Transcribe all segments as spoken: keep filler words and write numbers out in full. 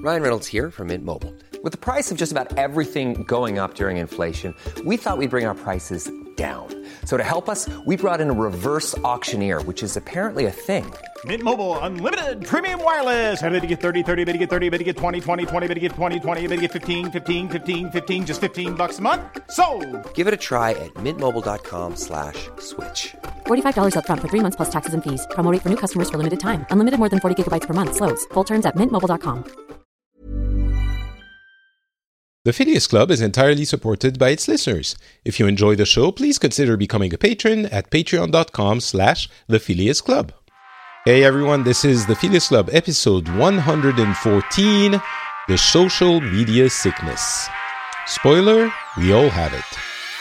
Ryan Reynolds here from Mint Mobile. With the price of just about everything going up during inflation, we thought we'd bring our prices down. So to help us, we brought in a reverse auctioneer, which is apparently a thing. Mint Mobile Unlimited Premium Wireless. How to get thirty, thirty, how to get thirty, how to get twenty, twenty, twenty, how to get twenty, twenty, how to get fifteen, fifteen, fifteen, fifteen, just fifteen bucks a month? Sold! Give it a try at mintmobile.com slash switch. forty-five dollars up front for three months plus taxes and fees. Promo rate for new customers for limited time. Unlimited more than forty gigabytes per month. Slows full terms at mint mobile dot com. The Phileas Club is entirely supported by its listeners. If you enjoy the show, please consider becoming a patron at patreon.com slash the Phileas Club. Hey everyone, this is the Phileas Club, episode one hundred fourteen, The Social Media Sickness. Spoiler, we all have it.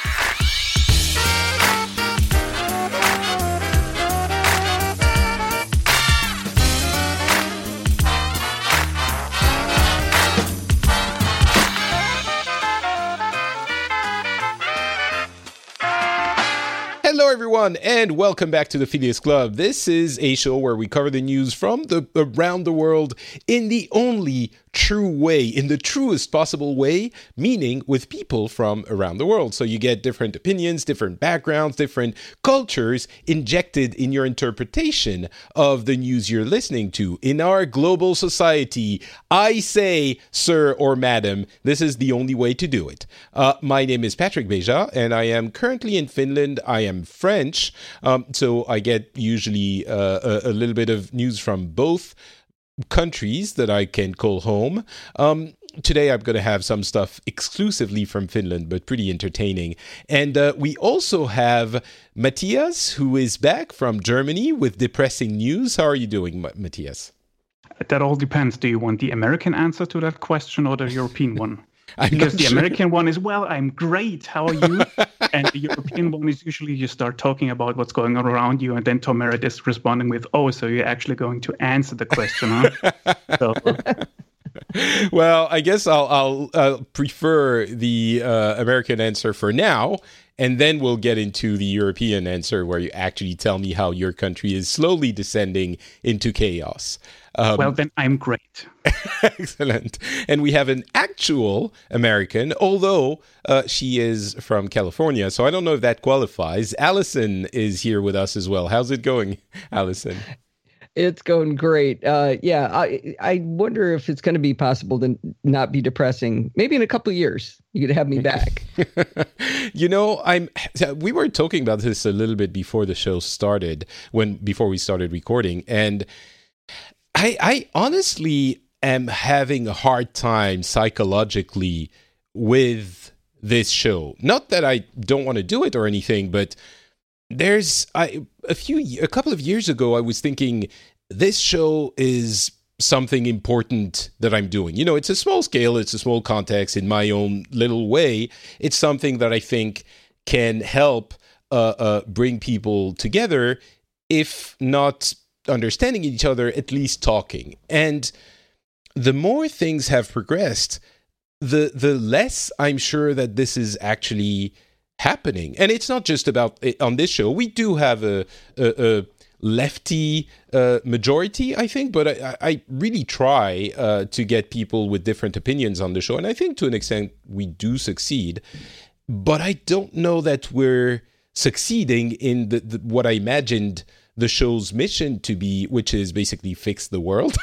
Hello everyone, and welcome back to the Phileas Club. This is a show where we cover the news from the around the world in the only true way, in the truest possible way, meaning with people from around the world. So you get different opinions, different backgrounds, different cultures injected in your interpretation of the news you're listening to. In our global society, I say, sir or madam, this is the only way to do it. Uh, my name is Patrick Beja, and I am currently in Finland. I am French, um, so I get usually uh, a, a little bit of news from both countries that I can call home. Um, today I'm going to have some stuff exclusively from Finland, but pretty entertaining. And uh, we also have Matthias, who is back from Germany with depressing news. How are you doing, M- Matthias? That all depends. Do you want the American answer to that question or the European one? I'm because the sure. American one is, well, I'm great. How are you? And the European one is usually you start talking about what's going on around you. And then Tom Merritt is responding with, oh, so you're actually going to answer the question, huh? so, well, I guess I'll, I'll uh, prefer the uh, American answer for now. And then we'll get into the European answer where you actually tell me how your country is slowly descending into chaos. Um, well, then I'm great. Excellent. And we have an actual American, although uh, she is from California. So I don't know if that qualifies. Allison is here with us as well. How's it going, Allison? It's going great. Uh, yeah, I I wonder if it's going to be possible to not be depressing. Maybe in a couple of years, you could have me back. You know, I'm. We were talking about this a little bit before the show started, when before we started recording, and I I honestly am having a hard time psychologically with this show. Not that I don't want to do it or anything, but there's I a few a couple of years ago I was thinking this show is something important that I'm doing. You know, it's a small scale, it's a small context in my own little way. It's something that I think can help uh, uh, bring people together, if not understanding each other, at least talking. And the more things have progressed, the the less I'm sure that this is actually happening. And it's not just about on this show. We do have a, a, a lefty uh, majority, I think, but I, I really try uh, to get people with different opinions on the show. And I think to an extent we do succeed. But I don't know that we're succeeding in the, the, what I imagined the show's mission to be, which is basically fix the world.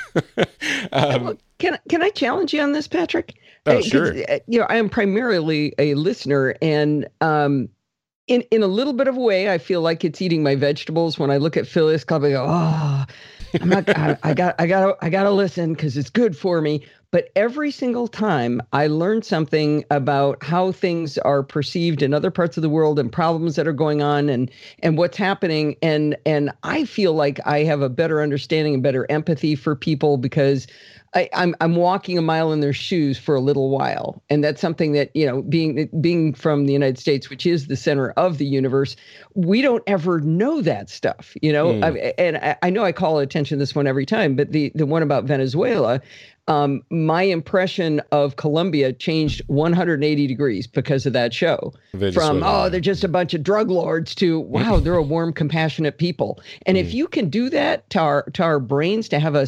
um, can, can I challenge you on this, Patrick? Oh, sure. You know, I am primarily a listener, and um, in in a little bit of a way, I feel like it's eating my vegetables. When I look at Phileas Club, I go, "Oh, I'm not. I, I got. I got. I got to listen because it's good for me." But every single time, I learn something about how things are perceived in other parts of the world and problems that are going on, and and what's happening. And and I feel like I have a better understanding and better empathy for people because I, I'm I'm walking a mile in their shoes for a little while, and that's something that, you know, being being from the United States, which is the center of the universe, we don't ever know that stuff, you know. Mm. I, and I, I know I call attention to this one every time, but the the one about Venezuela, um, my impression of Colombia changed one hundred eighty degrees because of that show. Venezuela. From oh, they're just a bunch of drug lords to wow, they're a warm, compassionate people. And mm. if you can do that to our to our brains, to have us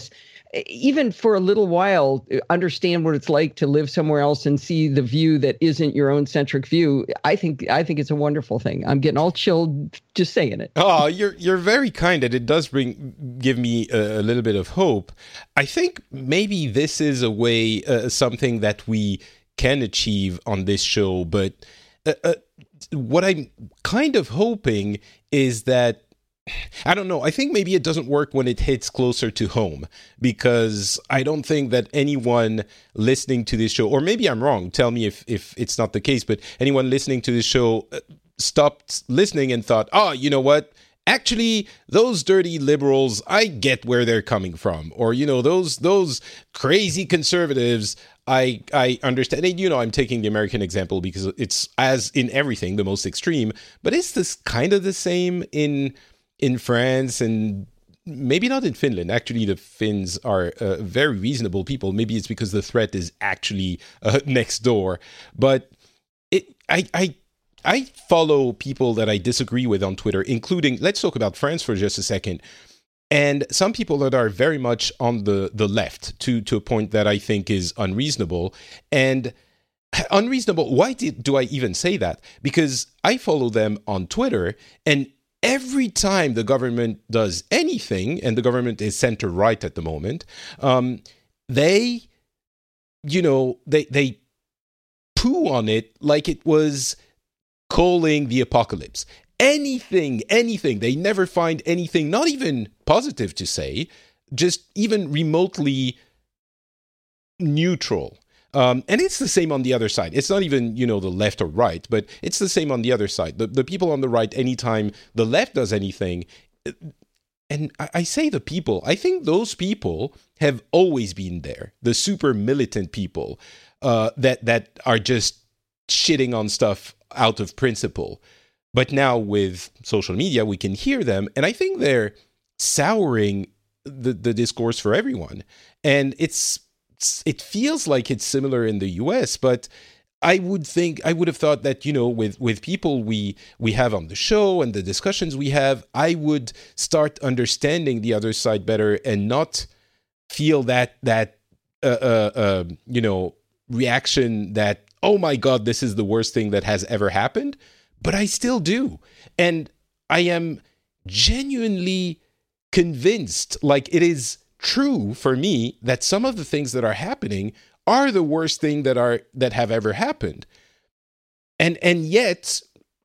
even for a little while, understand what it's like to live somewhere else and see the view that isn't your own centric view. I think I think it's a wonderful thing. I'm getting all chilled just saying it. Oh, you're you're very kind, and it does bring give me a, a little bit of hope. I think maybe this is a way, uh, something that we can achieve on this show, but uh, uh, what I'm kind of hoping is that, I don't know, I think maybe it doesn't work when it hits closer to home, because I don't think that anyone listening to this show, or maybe I'm wrong, tell me if, if it's not the case, but anyone listening to this show stopped listening and thought, oh, you know what? Actually, those dirty liberals, I get where they're coming from. Or, you know, those those crazy conservatives, I I understand. And, you know, I'm taking the American example because it's, as in everything, the most extreme. But is this kind of the same in in France and maybe not in Finland? Actually, the Finns are uh, very reasonable people. Maybe it's because the threat is actually uh, next door. But it, I I. I follow people that I disagree with on Twitter, including, let's talk about France for just a second, and some people that are very much on the, the left to, to a point that I think is unreasonable. And unreasonable, why did, do I even say that? Because I follow them on Twitter, and every time the government does anything, and the government is center-right at the moment, um, they, you know, they they poo on it like it was calling the apocalypse. Anything, anything. They never find anything, not even positive to say, just even remotely neutral. Um, and it's the same on the other side. It's not even, you know, the left or right, but it's the same on the other side. The, the people on the right, anytime the left does anything, and I, I say the people, I think those people have always been there. The super militant people uh, that that are just shitting on stuff out of principle. But now with social media, we can hear them. And I think they're souring the, the discourse for everyone. And it's it feels like it's similar in the U S, but I would think, I would have thought that, you know, with, with people we we have on the show and the discussions we have, I would start understanding the other side better and not feel that, that uh, uh, uh, you know, reaction that, oh my God, this is the worst thing that has ever happened. But I still do. And I am genuinely convinced, like it is true for me, that some of the things that are happening are the worst thing that are that have ever happened. And and yet,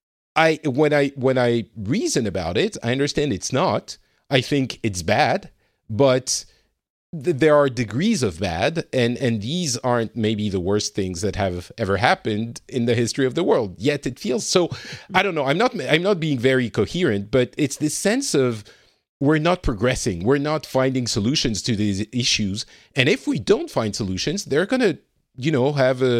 I when I when I reason about it, I understand it's not. I think it's bad, but there are degrees of bad, and, and these aren't maybe the worst things that have ever happened in the history of the world. Yet it feels so, I don't know, I'm not I'm not being very coherent, but it's this sense of we're not progressing, we're not finding solutions to these issues, and if we don't find solutions, they're going to, you know, have a,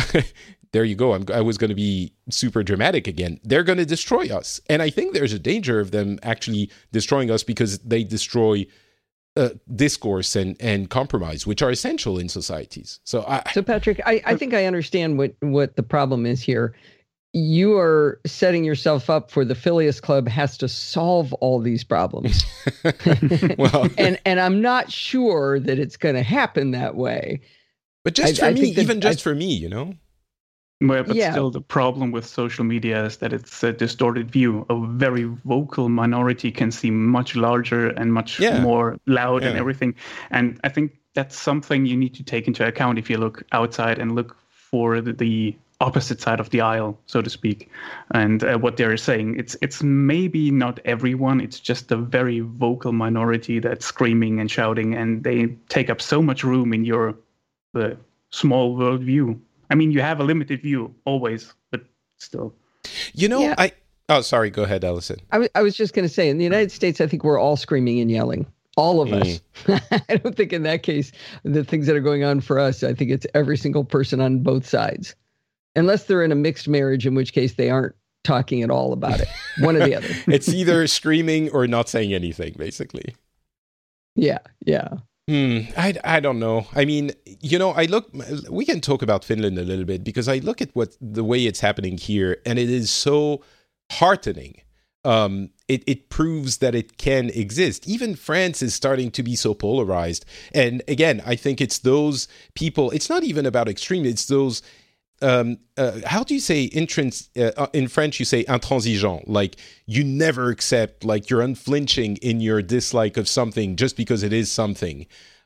there you go, I'm, I was going to be super dramatic again, they're going to destroy us. And I think there's a danger of them actually destroying us because they destroy Uh, discourse and, and compromise, which are essential in societies. So, I, so Patrick, I, I think I understand what, what the problem is here. You are setting yourself up for the Phileas Club has to solve all these problems. well, and and I'm not sure that it's going to happen that way. But just I, for I me, even that, just I, for me, you know? Well, but yeah. still, the problem with social media is that it's a distorted view. A very vocal minority can seem much larger and much yeah. more loud yeah. and everything. And I think that's something you need to take into account if you look outside and look for the, the opposite side of the aisle, so to speak, and uh, what they're saying. It's it's maybe not everyone. It's just a very vocal minority that's screaming and shouting, and they take up so much room in your uh, small worldview. I mean, you have a limited view always, but still. You know, yeah. I... Oh, sorry. Go ahead, Allison. I, w- I was just going to say, in the United States, I think we're all screaming and yelling. All of mm. us. I don't think in that case, the things that are going on for us, I think it's every single person on both sides. Unless they're in a mixed marriage, in which case they aren't talking at all about it. One or the other. It's either screaming or not saying anything, basically. Yeah, yeah. Hmm, I, I don't know. I mean, you know, I look, we can talk about Finland a little bit because I look at what the way it's happening here and it is so heartening. um, it, it proves that it can exist. Even France is starting to be so polarized. And again, I think it's those people, it's not even about extreme, it's those, um, uh, how do you say, intrins, uh, in French you say intransigeant, like you never accept, like you're unflinching in your dislike of something just because it is something.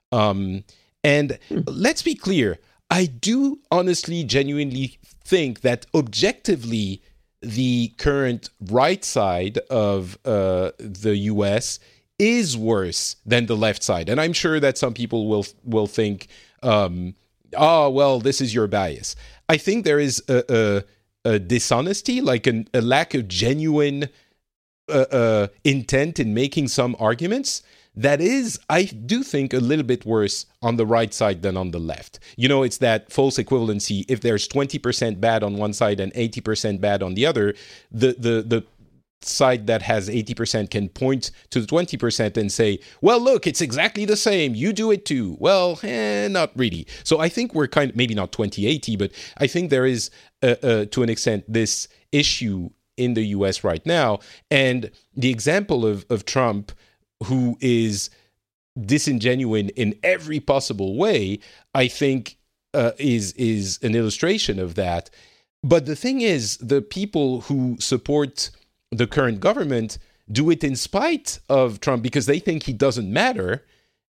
Um, and let's be clear, I do honestly, genuinely think that objectively, the current right side of uh, the U S is worse than the left side. And I'm sure that some people will will think, um, oh, well, this is your bias. I think there is a, a, a dishonesty, like an, a lack of genuine uh, uh, intent in making some arguments that is, I do think, a little bit worse on the right side than on the left. You know, it's that false equivalency. If there's twenty percent bad on one side and eighty percent bad on the other, the the the side that has eighty percent can point to the twenty percent and say, well, look, it's exactly the same. You do it too. Well, eh, not really. So I think we're kind of, maybe not twenty eighty, but I think there is, uh, uh, to an extent, this issue in the U S right now. And the example of, of Trump, who is disingenuine in every possible way, I think uh, is is an illustration of that. But the thing is, the people who support the current government do it in spite of Trump because they think he doesn't matter,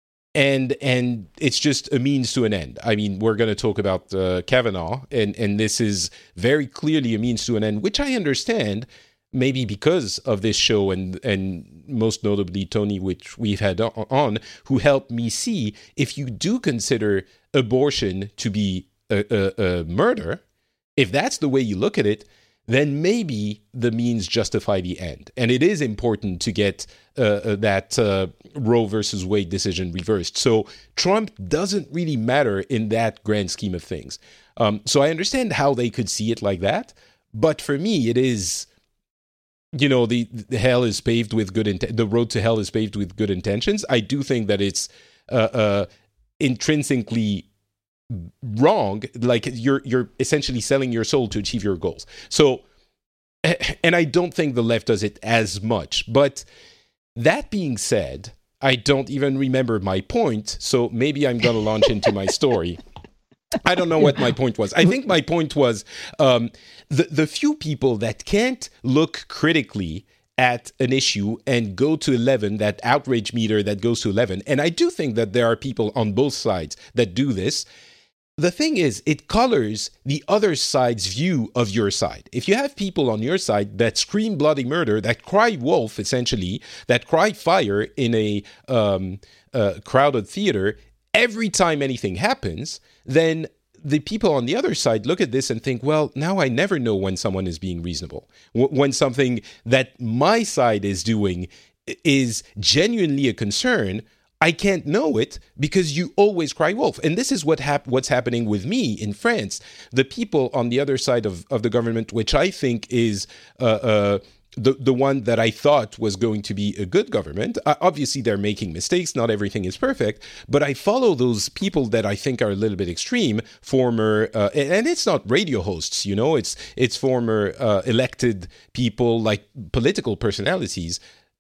and and it's just a means to an end. I mean, we're going to talk about uh, Kavanaugh, and, and this is very clearly a means to an end, which I understand, maybe because of this show and and most notably Tony, which we've had on, who helped me see if you do consider abortion to be a, a, a murder, if that's the way you look at it, then maybe the means justify the end. And it is important to get uh, that uh, Roe versus Wade decision reversed. So Trump doesn't really matter in that grand scheme of things. Um, so I understand how they could see it like that. But for me, it is... You know, the, the hell is paved with good int- the road to hell is paved with good intentions. I do think that it's uh, uh, intrinsically wrong. Like you're you're essentially selling your soul to achieve your goals. So, and I don't think the left does it as much. But that being said, I don't even remember my point. So maybe I'm going to launch into my story. I don't know what my point was. I think my point was um, the, the few people that can't look critically at an issue and go to eleven, that outrage meter that goes to eleven. And I do think that there are people on both sides that do this. The thing is, it colors the other side's view of your side. If you have people on your side that scream bloody murder, that cry wolf, essentially, that cry fire in a um, uh, crowded theater, every time anything happens, then the people on the other side look at this and think, well, now I never know when someone is being reasonable. W- when something that my side is doing is genuinely a concern, I can't know it because you always cry wolf. And this is what hap- what's happening with me in France. The people on the other side of, of the government, which I think is... Uh, uh, The the one that I thought was going to be a good government. Uh, obviously, they're making mistakes. Not everything is perfect. But I follow those people that I think are a little bit extreme, former, uh, and it's not radio hosts, you know, it's it's former uh, elected people, like political personalities.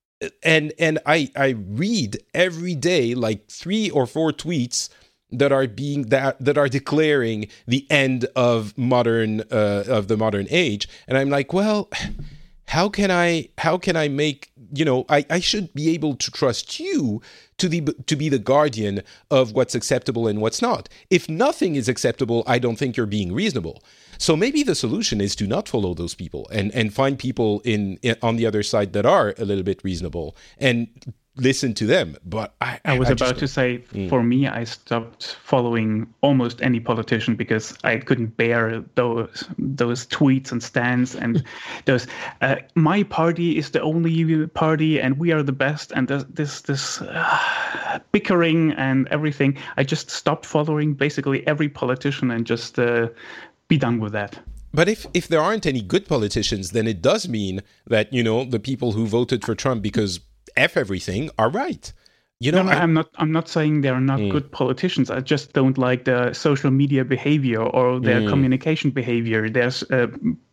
And and I, I read every day like three or four tweets that are being that that are declaring the end of modern uh, of the modern age. And I'm like, well... How can I? How can I make? You know, I, I should be able to trust you to the to be the guardian of what's acceptable and what's not. If nothing is acceptable, I don't think you're being reasonable. So maybe the solution is to not follow those people and and find people in, in on the other side that are a little bit reasonable and listen to them. But I, I was I about to say, mm. for me, I stopped following almost any politician because I couldn't bear those those tweets and stands and those. Uh, my party is the only party, and we are the best. And this this, this uh, bickering and everything. I just stopped following basically every politician and just uh, be done with that. But if, if there aren't any good politicians, then it does mean that, you know, the people who voted for Trump because F everything are right. You know, no, no, I, I'm not. I'm not saying they're not mm. good politicians. I just don't like the social media behavior or their mm. communication behavior. There's uh,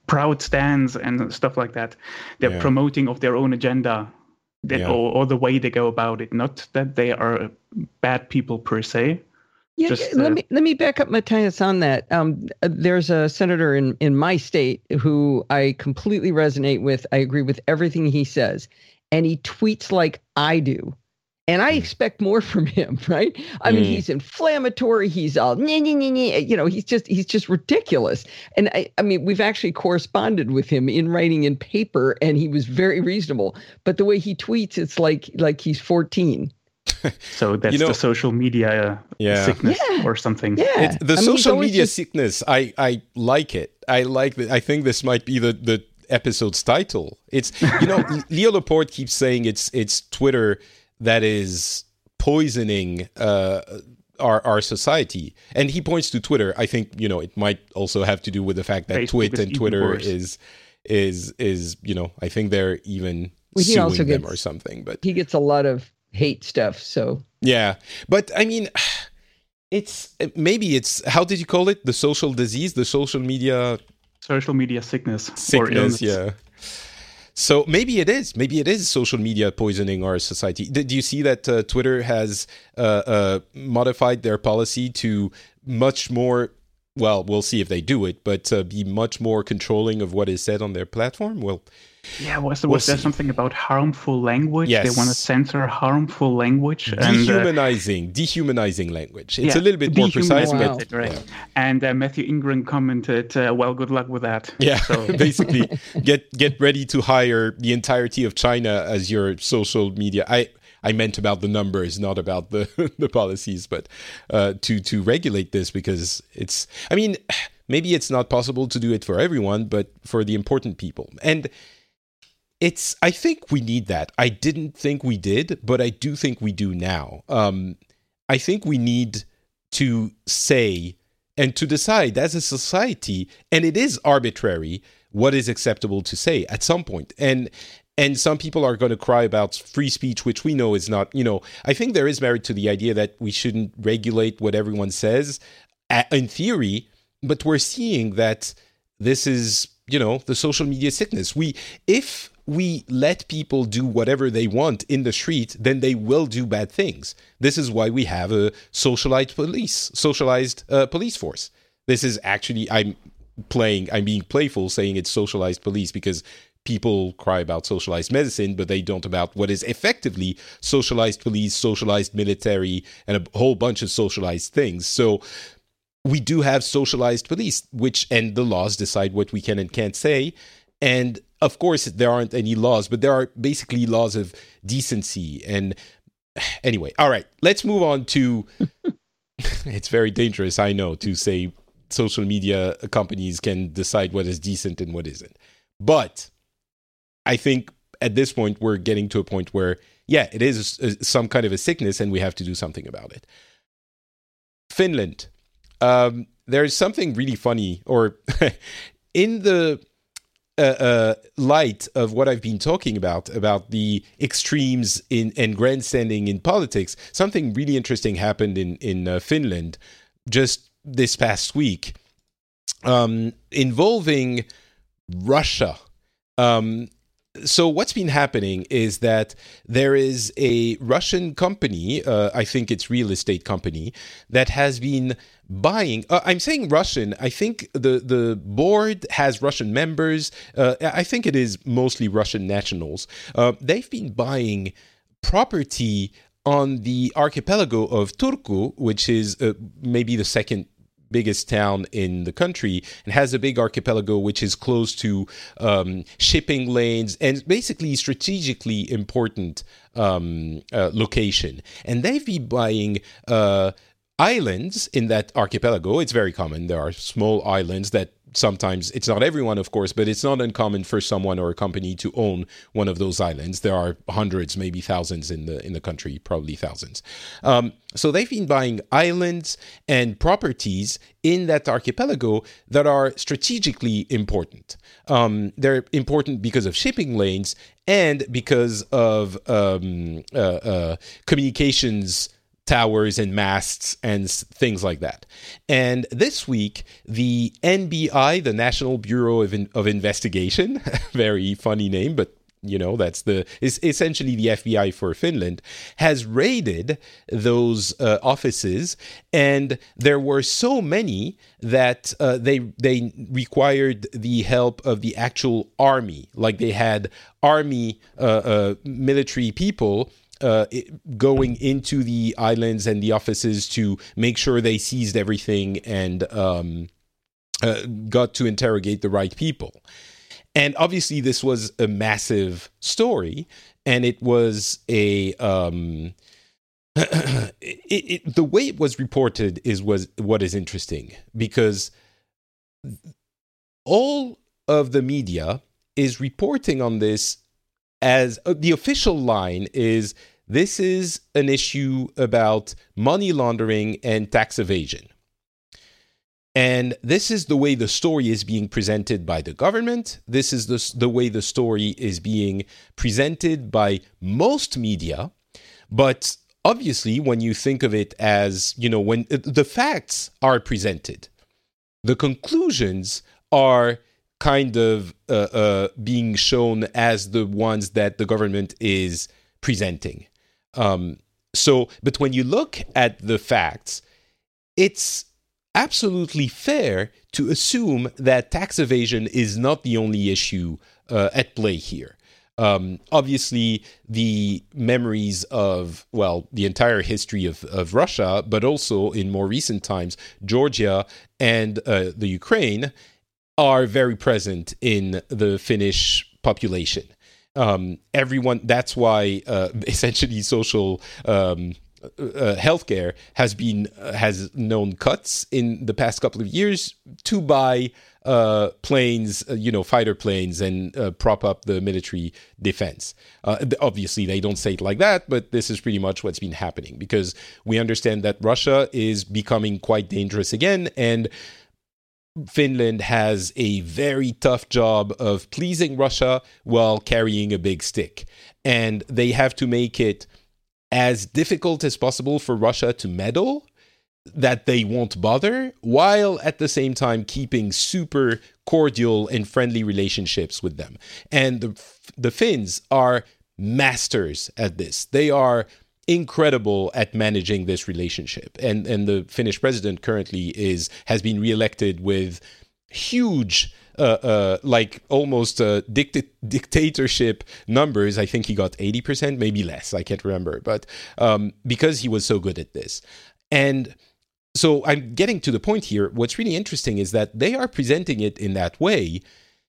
proud stands and stuff like that. They're Yeah. promoting of their own agenda, that, Yeah. or, or the way they go about it. Not that they are bad people per se. Yeah, Just, yeah, let uh, me let me back up, Matthias, on that. Um, uh, there's a senator in, in my state who I completely resonate with. I agree with everything he says, and he tweets like I do, and I expect more from him, right? I mean, Mm. he's inflammatory. He's all, nye, nye, nye, nye, you know, he's just he's just ridiculous. And I, I mean, we've actually corresponded with him in writing in paper, and he was very reasonable. But the way he tweets, it's like like he's fourteen. So that's You know- the social media uh, Yeah. sickness Yeah. or something. Yeah, It's, the I mean, he's social always media just- sickness, I, I like it. I like that. I think this might be the, the episode's title. It's, you know, Leo Laporte keeps saying it's it's Twitter that is poisoning uh, our our society, and he points to Twitter. I think, you know, it might also have to do with the fact that Facebook Twit is and even Twitter worse. is is is you know, I think they're even Well, he suing also them gets- or something. But He gets a lot of hate stuff. So yeah, but I mean, it's maybe it's how did you call it? The social disease, the social media Social media sickness, or sickness. illness. Yeah. So maybe it is. Maybe it is social media poisoning our society. Did you see that uh, Twitter has uh, uh, modified their policy to much more? Well, we'll see if they do it, but uh, be much more controlling of what is said on their platform. Well, Yeah, was, We'll was there see. something about harmful language? Yes. They want to censor harmful language. And, uh, dehumanizing, dehumanizing language. It's yeah, a little bit more precise, dehumanize but it, right. yeah. And uh, Matthew Ingram commented, uh, well, good luck with that. Yeah, So, basically, get get ready to hire the entirety of China as your social media. I I meant about the numbers, not about the the policies, but uh, to to regulate this, because it's. I mean, maybe it's not possible to do it for everyone, but for the important people. And it's. I think we need that. I didn't think we did, but I do think we do now. Um, I think we need to say and to decide as a society, and it is arbitrary, what is acceptable to say at some point. And and some people are going to cry about free speech, which we know is not, you know, I think there is merit to the idea that we shouldn't regulate what everyone says a- in theory, but we're seeing that this is, you know, the social media sickness. We, if we let people do whatever they want in the street, then they will do bad things. This is why we have a socialized police, socialized uh, police force. This is actually, I'm playing, I'm being playful saying it's socialized police because people cry about socialized medicine, but they don't about what is effectively socialized police, socialized military, and a whole bunch of socialized things. So we do have socialized police, which, and the laws decide what we can and can't say. And of course, there aren't any laws, but there are basically laws of decency. And anyway, all right, let's move on to, it's very dangerous, I know, to say social media companies can decide what is decent and what isn't. But I think at this point, we're getting to a point where, yeah, it is a, some kind of a sickness and we have to do something about it. Finland. Um, there's something really funny, or in the uh, uh, light of what I've been talking about, about the extremes in and grandstanding in politics, something really interesting happened in, in uh, Finland just this past week, um, involving Russia. Um, So what's been happening is that there is a Russian company, uh, I think it's real estate company, that has been buying, uh, I'm saying Russian, I think the, the board has Russian members, uh, I think it is mostly Russian nationals. Uh, they've been buying property on the archipelago of Turku, which is uh, maybe the second biggest town in the country, and has a big archipelago which is close to um, shipping lanes and basically strategically important um, uh, location. And they've been buying uh, islands in that archipelago. It's very common. There are small islands that sometimes, it's not everyone, of course, but it's not uncommon for someone or a company to own one of those islands. There are hundreds, maybe thousands in the in the country, probably thousands. Um, so they've been buying islands and properties in that archipelago that are strategically important. Um, they're important because of shipping lanes and because of um, uh, uh, communications towers and masts and s- things like that. And this week, the N B I, the National Bureau of, In- of Investigation, very funny name, but you know, that's the is essentially the F B I for Finland, has raided those uh, offices, and there were so many that uh, they they required the help of the actual army. Like they had army uh, uh, military people uh, going into the islands and the offices to make sure they seized everything and um, uh, got to interrogate the right people. And obviously, this was a massive story, and it was a um, it, it, the way it was reported is was what is interesting, because all of the media is reporting on this as uh, the official line is this is an issue about money laundering and tax evasion. And this is the way the story is being presented by the government. This is the, the way the story is being presented by most media. But obviously, when you think of it as, you know, when the facts are presented, the conclusions are kind of uh, uh, being shown as the ones that the government is presenting. Um, so, but when you look at the facts, it's absolutely fair to assume that tax evasion is not the only issue uh, at play here. Um, obviously, the memories of, well, the entire history of, of Russia, but also in more recent times, Georgia and uh, the Ukraine are very present in the Finnish population. Um, everyone, that's why uh, essentially social um Uh, healthcare has been uh, has known cuts in the past couple of years to buy uh, planes, uh, you know, fighter planes, and uh, prop up the military defense. Uh, obviously, they don't say it like that, but this is pretty much what's been happening, because we understand that Russia is becoming quite dangerous again, and Finland has a very tough job of pleasing Russia while carrying a big stick, and they have to make it as difficult as possible for Russia to meddle, that they won't bother, while at the same time keeping super cordial and friendly relationships with them. And the, the Finns are masters at this. They are incredible at managing this relationship. And and the Finnish president currently is has been reelected with huge Uh, uh, like almost uh, dict- dictatorship numbers. I think he got eighty percent, maybe less. I can't remember. But um, because he was so good at this. And so I'm getting to the point here. What's really interesting is that they are presenting it in that way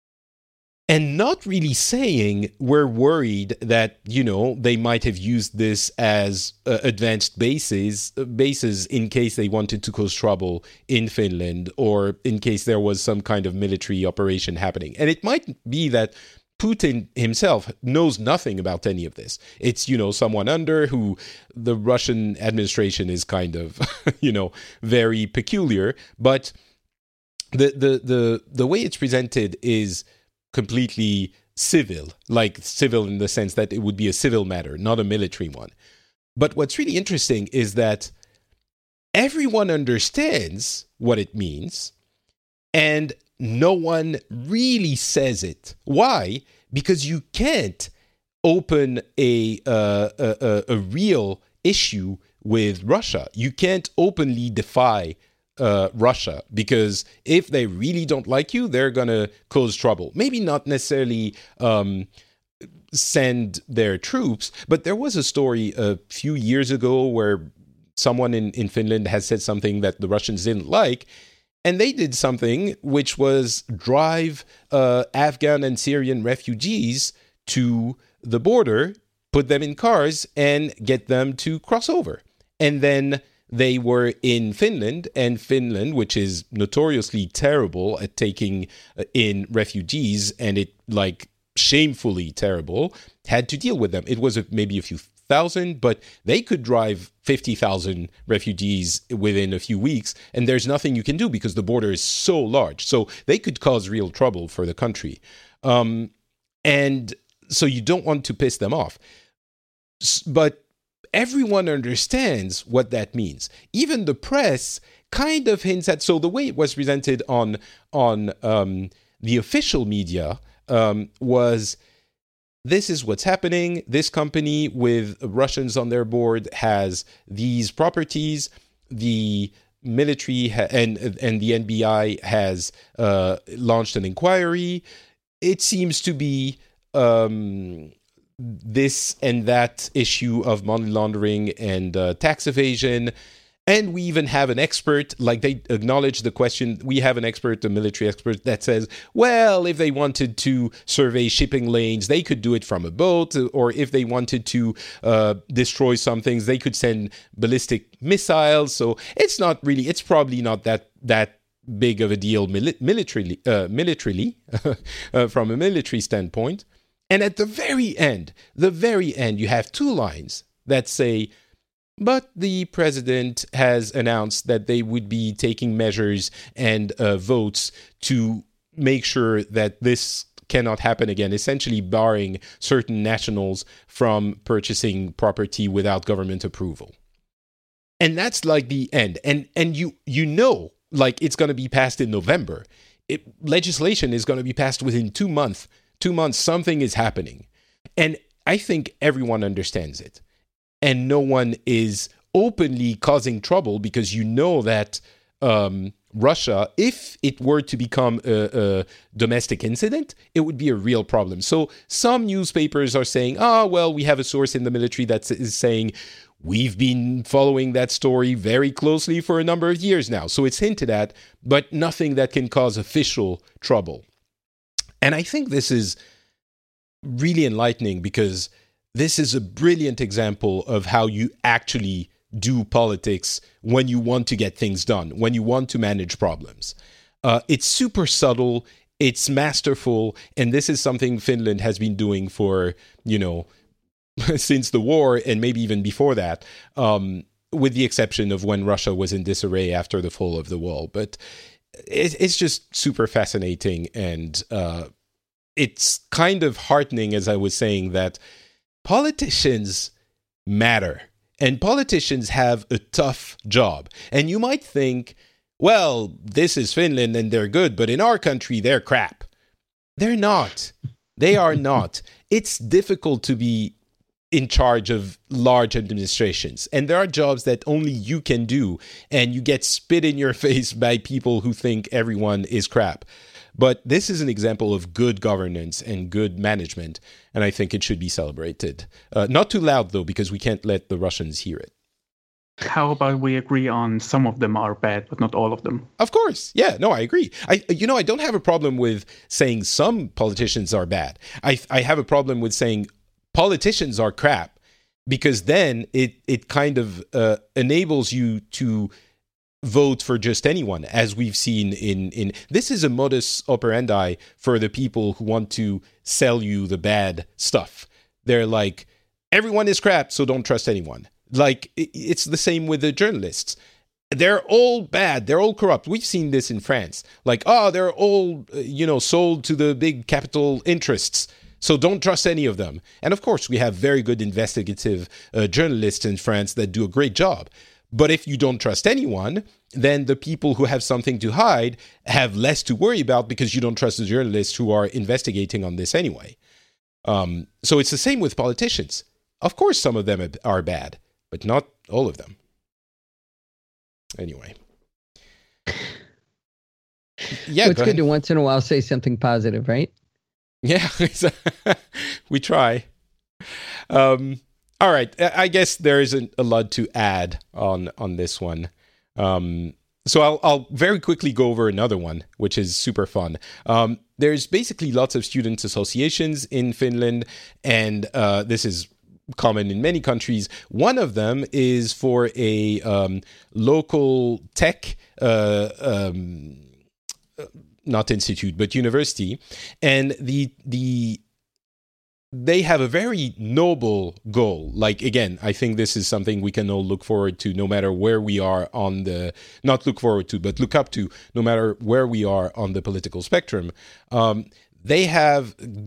and not really saying we're worried that, you know, they might have used this as uh, advanced bases, uh, bases in case they wanted to cause trouble in Finland, or in case there was some kind of military operation happening. And it might be that Putin himself knows nothing about any of this. It's, you know, someone under who the Russian administration is kind of, you know, very peculiar. But the the the the way it's presented is completely civil, like civil in the sense that it would be a civil matter, not a military one. But what's really interesting is that everyone understands what it means, and no one really says it. Why? Because you can't open a uh, a, a, a real issue with Russia. You can't openly defy Uh, Russia, because if they really don't like you, they're going to cause trouble. Maybe not necessarily um, send their troops, but there was a story a few years ago where someone in, in Finland has said something that the Russians didn't like, and they did something which was drive uh, Afghan and Syrian refugees to the border, put them in cars, and get them to cross over. And then they were in Finland, and Finland, which is notoriously terrible at taking in refugees, and it like shamefully terrible, had to deal with them. It was a, maybe a few thousand, but they could drive fifty thousand refugees within a few weeks, and there's nothing you can do because the border is so large. So they could cause real trouble for the country. Um, and so you don't want to piss them off. But everyone understands what that means. Even the press kind of hints at, so the way it was presented on on um, the official media um, was, this is what's happening. This company with Russians on their board has these properties. The military ha- and and the N B I has uh, launched an inquiry. It seems to be um, this and that issue of money laundering and uh, tax evasion. And we even have an expert, like they acknowledge the question, we have an expert, a military expert, that says, well, if they wanted to survey shipping lanes, they could do it from a boat, or if they wanted to uh, destroy some things, they could send ballistic missiles. So it's not really, it's probably not that that big of a deal mili- militarily, uh, militarily uh, from a military standpoint. And at the very end, the very end, you have two lines that say, but the president has announced that they would be taking measures and uh, votes to make sure that this cannot happen again, essentially barring certain nationals from purchasing property without government approval. And that's like the end. And and you you know, like it's going to be passed in November. It, legislation is going to be passed within two months. Two months, something is happening. And I think everyone understands it. And no one is openly causing trouble because you know that um, Russia, if it were to become a, a domestic incident, it would be a real problem. So some newspapers are saying, oh, well, we have a source in the military that is saying, we've been following that story very closely for a number of years now. So it's hinted at, but nothing that can cause official trouble. And I think this is really enlightening because this is a brilliant example of how you actually do politics when you want to get things done, when you want to manage problems. Uh, it's super subtle, it's masterful, and this is something Finland has been doing for, you know, since the war and maybe even before that, um, with the exception of when Russia was in disarray after the fall of the wall. But it, it's just super fascinating, and uh, it's kind of heartening, as I was saying, that politicians matter, and politicians have a tough job. And you might think, well, this is Finland and they're good, but in our country, they're crap. They're not. They are not. It's difficult to be in charge of large administrations, and there are jobs that only you can do, and you get spit in your face by people who think everyone is crap. But this is an example of good governance and good management, and I think it should be celebrated. Uh, not too loud, though, because we can't let the Russians hear it. How about we agree on some of them are bad, but not all of them? Of course. Yeah, no, I agree. I, you know, I don't have a problem with saying some politicians are bad. I, I have a problem with saying politicians are crap, because then it, it kind of uh, enables you to vote for just anyone, as we've seen in, in this is a modus operandi for the people who want to sell you the bad stuff. They're like, everyone is crap, so don't trust anyone. Like, it's the same with the journalists. They're all bad. They're all corrupt. We've seen this in France. Like, oh, they're all, you know, sold to the big capital interests, so don't trust any of them. And of course, we have very good investigative uh, journalists in France that do a great job. But if you don't trust anyone, then the people who have something to hide have less to worry about because you don't trust the journalists who are investigating on this anyway. Um, so it's the same with politicians. Of course, some of them are bad, but not all of them. Anyway. Yeah, well, it's go good ahead. to once in a while say something positive, right? Yeah, we try. Um, all right, I guess there isn't a lot to add on on this one. Um, so I'll I'll very quickly go over another one, which is super fun. Um, there's basically lots of student associations in Finland, and uh, this is common in many countries. One of them is for a um, local tech, uh, um, not institute, but university, and the the they have a very noble goal. Like, again, I think this is something we can all look forward to, no matter where we are on the, not look forward to, but look up to, no matter where we are on the political spectrum. Um, they have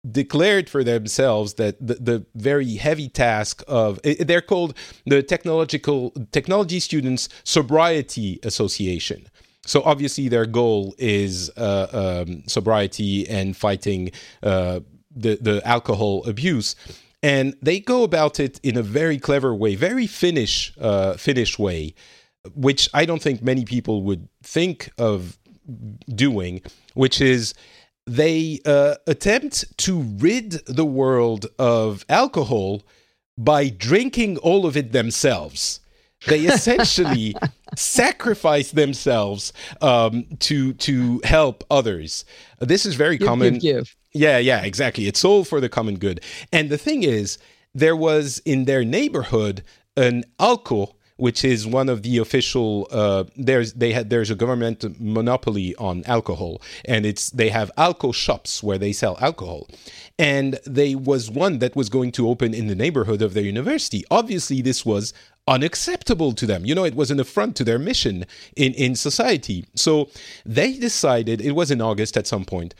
declared for themselves that the, the very heavy task of, they're called the Technological Technology Students Sobriety Association. So obviously their goal is uh, um, sobriety and fighting uh, the, the alcohol abuse. And they go about it in a very clever way, very Finnish, uh, Finnish way, which I don't think many people would think of doing, which is they uh, attempt to rid the world of alcohol by drinking all of it themselves. They essentially sacrifice themselves um, to to help others. This is very give, common. Give, give. Yeah, yeah, exactly. It's all for the common good. And the thing is, there was in their neighborhood an Alko, which is one of the official. Uh, there's they had there's a government monopoly on alcohol, and it's they have Alko shops where they sell alcohol, and there was one that was going to open in the neighborhood of their university. Obviously, this was unacceptable to them. You know, it was an affront to their mission in in society. So they decided, it was in August at some point,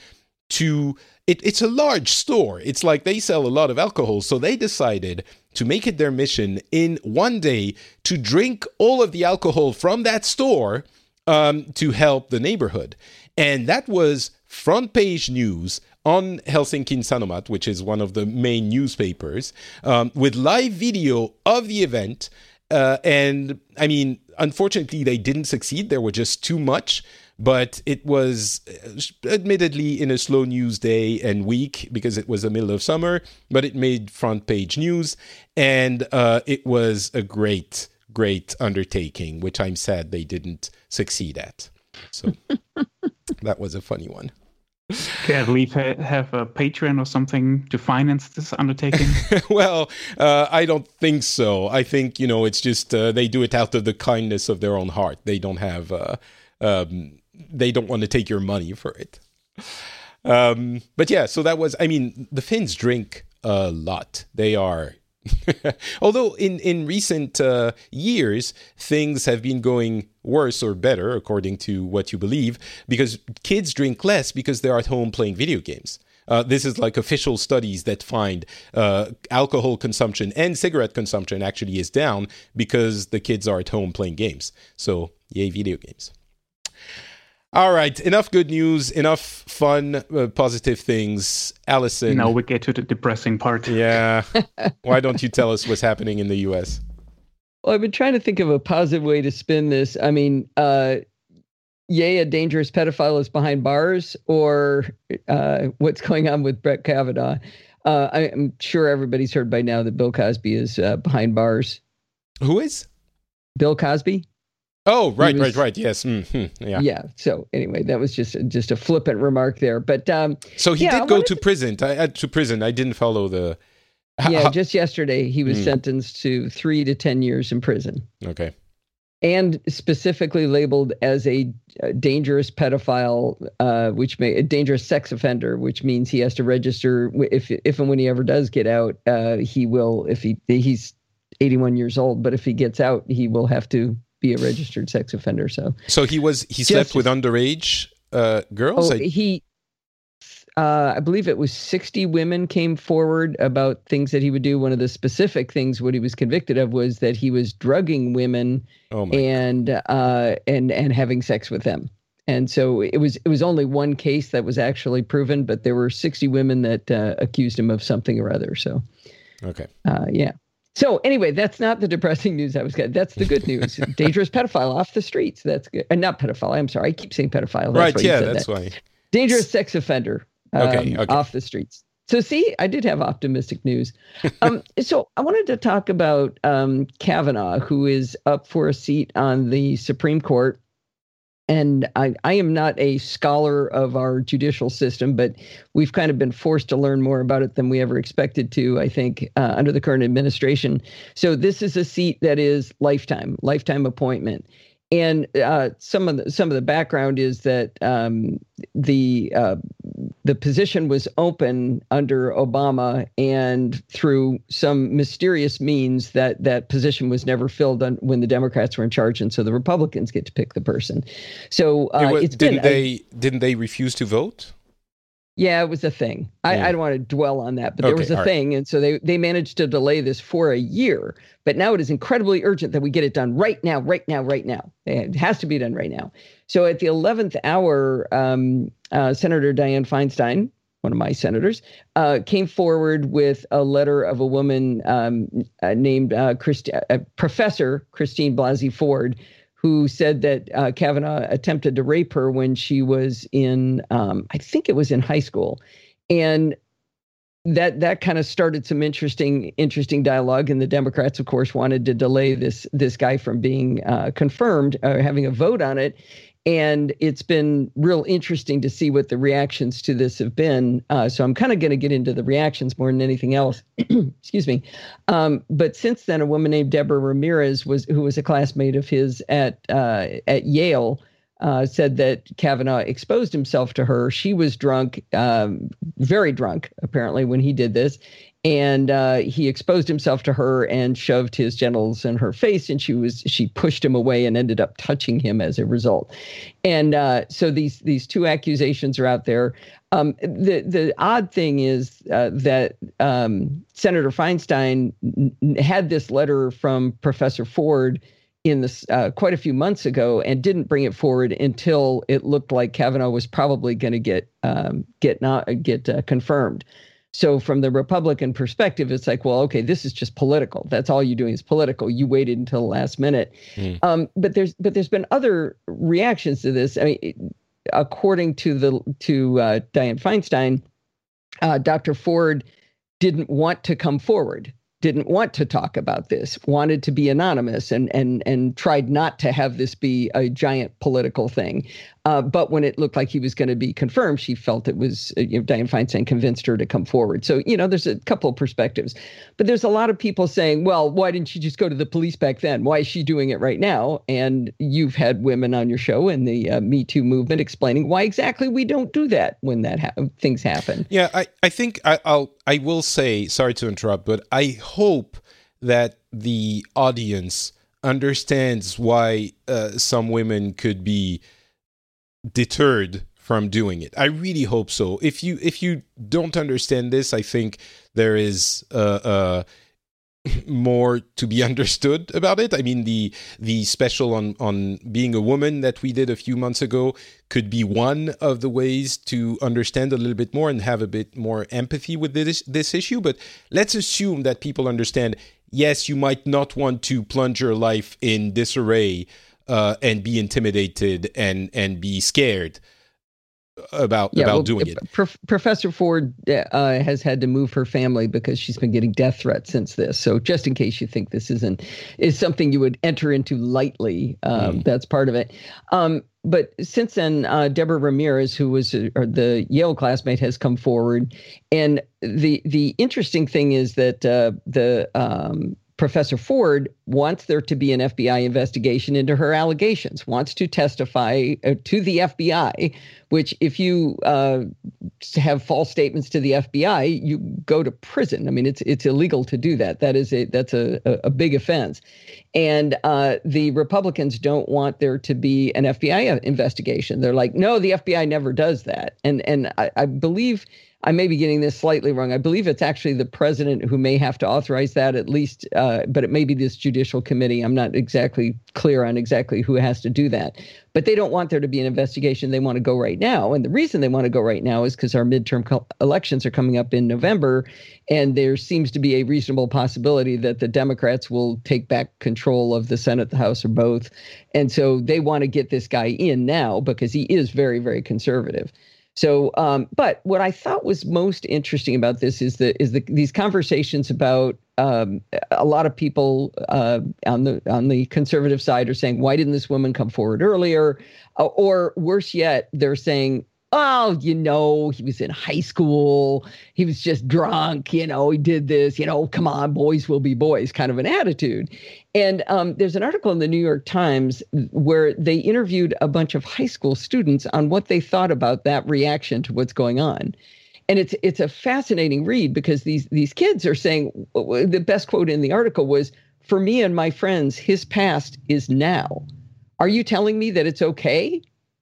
to it, it's a large store. It's like they sell a lot of alcohol, so they decided to make it their mission in one day to drink all of the alcohol from that store um, to help the neighborhood. And that was front page news on Helsingin Sanomat, which is one of the main newspapers, um, with live video of the event. Uh, and I mean, unfortunately, they didn't succeed. There were just too much. But it was admittedly in a slow news day and week because it was the middle of summer, but it made front page news. And uh, it was a great, great undertaking, which I'm sad they didn't succeed at. So that was a funny one. Okay, I believe ha- have a Patreon or something to finance this undertaking. Well, uh, I don't think so. I think, you know, it's just uh, they do it out of the kindness of their own heart. They don't have... Uh, um, they don't want to take your money for it. Um, but yeah, so that was, I mean, the Finns drink a lot. They are, although in, in recent uh, years, things have been going worse or better, according to what you believe, because kids drink less because they're at home playing video games. Uh, this is like official studies that find uh, alcohol consumption and cigarette consumption actually is down because the kids are at home playing games. So, yay, video games. All right, enough good news, enough fun, uh, positive things. Allison. Now we get to the depressing part. Yeah. Why don't you tell us what's happening in the U S? Well, I've been trying to think of a positive way to spin this. I mean, uh, yay, a dangerous pedophile is behind bars, or uh, what's going on with Brett Kavanaugh. Uh, I, I'm sure everybody's heard by now that Bill Cosby is uh, behind bars. Who is? Bill Cosby. Oh, right, was, right, right. Yes. Mm-hmm. Yeah. Yeah. So anyway, that was just just a flippant remark there. But um, so he yeah, did go to, to prison. I, uh, to prison. I didn't follow the. Yeah, just yesterday he was mm. sentenced to three to ten years in prison. Okay. And specifically labeled as a, a dangerous pedophile, uh, which may a dangerous sex offender, which means he has to register if if and when he ever does get out, uh, he will. If he he's eighty-one years old, but if he gets out, he will have to be a registered sex offender. So, so he was he slept with underage uh, girls. Oh, I... he, uh, I believe it was sixty women came forward about things that he would do. One of the specific things what he was convicted of was that he was drugging women oh my and uh, and and having sex with them. And so it was it was only one case that was actually proven, but there were sixty women that uh, accused him of something or other. So, okay, uh, yeah. So anyway, that's not the depressing news I was getting. That's the good news. Dangerous pedophile off the streets. That's good. And not pedophile. I'm sorry. I keep saying pedophile. That's right. why you Yeah, said that's that. why. Dangerous sex offender. Um, okay, okay. Off the streets. So see, I did have optimistic news. Um, so I wanted to talk about um, Kavanaugh, who is up for a seat on the Supreme Court. And I, I am not a scholar of our judicial system, but we've kind of been forced to learn more about it than we ever expected to, I think, uh, under the current administration. So this is a seat that is lifetime, lifetime appointment. And uh, some of the some of the background is that um, the uh, the position was open under Obama, and through some mysterious means, that that position was never filled on, when the Democrats were in charge, and so the Republicans get to pick the person. So uh, it was, it's didn't been, they I, didn't they refuse to vote? Yeah, it was a thing. I, Yeah. I don't want to dwell on that, but there Okay, was a all right. thing. And so they, they managed to delay this for a year. But now it is incredibly urgent that we get it done right now, right now, right now. It has to be done right now. So at the eleventh hour, um, uh, Senator Dianne Feinstein, one of my senators, uh, came forward with a letter of a woman um, uh, named uh, Christ- uh, Professor Christine Blasey Ford, who said that uh, Kavanaugh attempted to rape her when she was in, um, I think it was in high school. And that that kind of started some interesting interesting dialogue. And the Democrats, of course, wanted to delay this, this guy from being uh, confirmed, or having a vote on it. And it's been real interesting to see what the reactions to this have been. Uh, so I'm kind of going to get into the reactions more than anything else. Excuse me. Um, but since then, a woman named Deborah Ramirez, was who was a classmate of his at uh, at Yale, uh, said that Kavanaugh exposed himself to her. She was drunk, um, very drunk, apparently, when he did this. And uh, he exposed himself to her and shoved his genitals in her face, and she was she pushed him away and ended up touching him as a result. And uh, so these these two accusations are out there. Um, the the odd thing is uh, that um, Senator Feinstein n- had this letter from Professor Ford in this uh, quite a few months ago, and didn't bring it forward until it looked like Kavanaugh was probably going to get um, get not get uh, confirmed. So from the Republican perspective, it's like, well, okay, this is just political. That's all you're doing is political. You waited until the last minute. Mm. Um, but there's but there's been other reactions to this. I mean, according to the to uh, Dianne Feinstein, uh, Doctor Ford didn't want to come forward, didn't want to talk about this, wanted to be anonymous, and and and tried not to have this be a giant political thing. Uh, but when it looked like he was going to be confirmed, she felt it was, you know, Dianne Feinstein convinced her to come forward. So, you know, there's a couple of perspectives. But there's a lot of people saying, well, why didn't she just go to the police back then? Why is she doing it right now? And you've had women on your show in the uh, Me Too movement explaining why exactly we don't do that when that ha- things happen. Yeah, I, I think I, I'll I will say, sorry to interrupt, but I hope that the audience understands why uh, some women could be deterred from doing it. I really hope so. If you if you don't understand this, I think there is uh, uh, more to be understood about it. I mean, the the special on on being a woman that we did a few months ago could be one of the ways to understand a little bit more and have a bit more empathy with this this issue. But let's assume that people understand. Yes, you might not want to plunge your life in disarray uh, and be intimidated and and be scared about yeah, about well, doing it. Pro- Professor Ford uh, has had to move her family because she's been getting death threats since this. So just in case you think this isn't is something you would enter into lightly, um, mm. that's part of it. Um, but since then, uh, Deborah Ramirez, who was a, or the Yale classmate, has come forward. And the the interesting thing is that uh, the um, Professor Ford wants there to be an F B I investigation into her allegations, wants to testify uh, to the F B I, which if you uh, have false statements to the F B I, you go to prison. I mean, it's it's illegal to do that. That is a that's a, a big offense. And uh, the Republicans don't want there to be an F B I investigation. They're like, no, the F B I never does that. And and I, I believe I may be getting this slightly wrong. I believe it's actually the president who may have to authorize that at least, uh, but it may be this judicial committee. I'm not exactly clear on exactly who has to do that. But they don't want there to be an investigation. They want to go right now. And the reason they want to go right now is because our midterm co- elections are coming up in November. And there seems to be a reasonable possibility that the Democrats will take back control of the Senate, the House, or both. And so they want to get this guy in now because he is very, very conservative. So, um, but what I thought was most interesting about this is the is the these conversations about um, a lot of people uh, on the on the conservative side are saying, why didn't this woman come forward earlier? Uh, or worse yet, they're saying, oh, you know, he was in high school. He was just drunk. You know, he did this, you know, come on, boys will be boys kind of an attitude. And um, there's an article in the New York Times where they interviewed a bunch of high school students on what they thought about that reaction to what's going on. And it's it's a fascinating read because these these kids are saying the best quote in the article was, for me and my friends, his past is now. Are you telling me that it's okay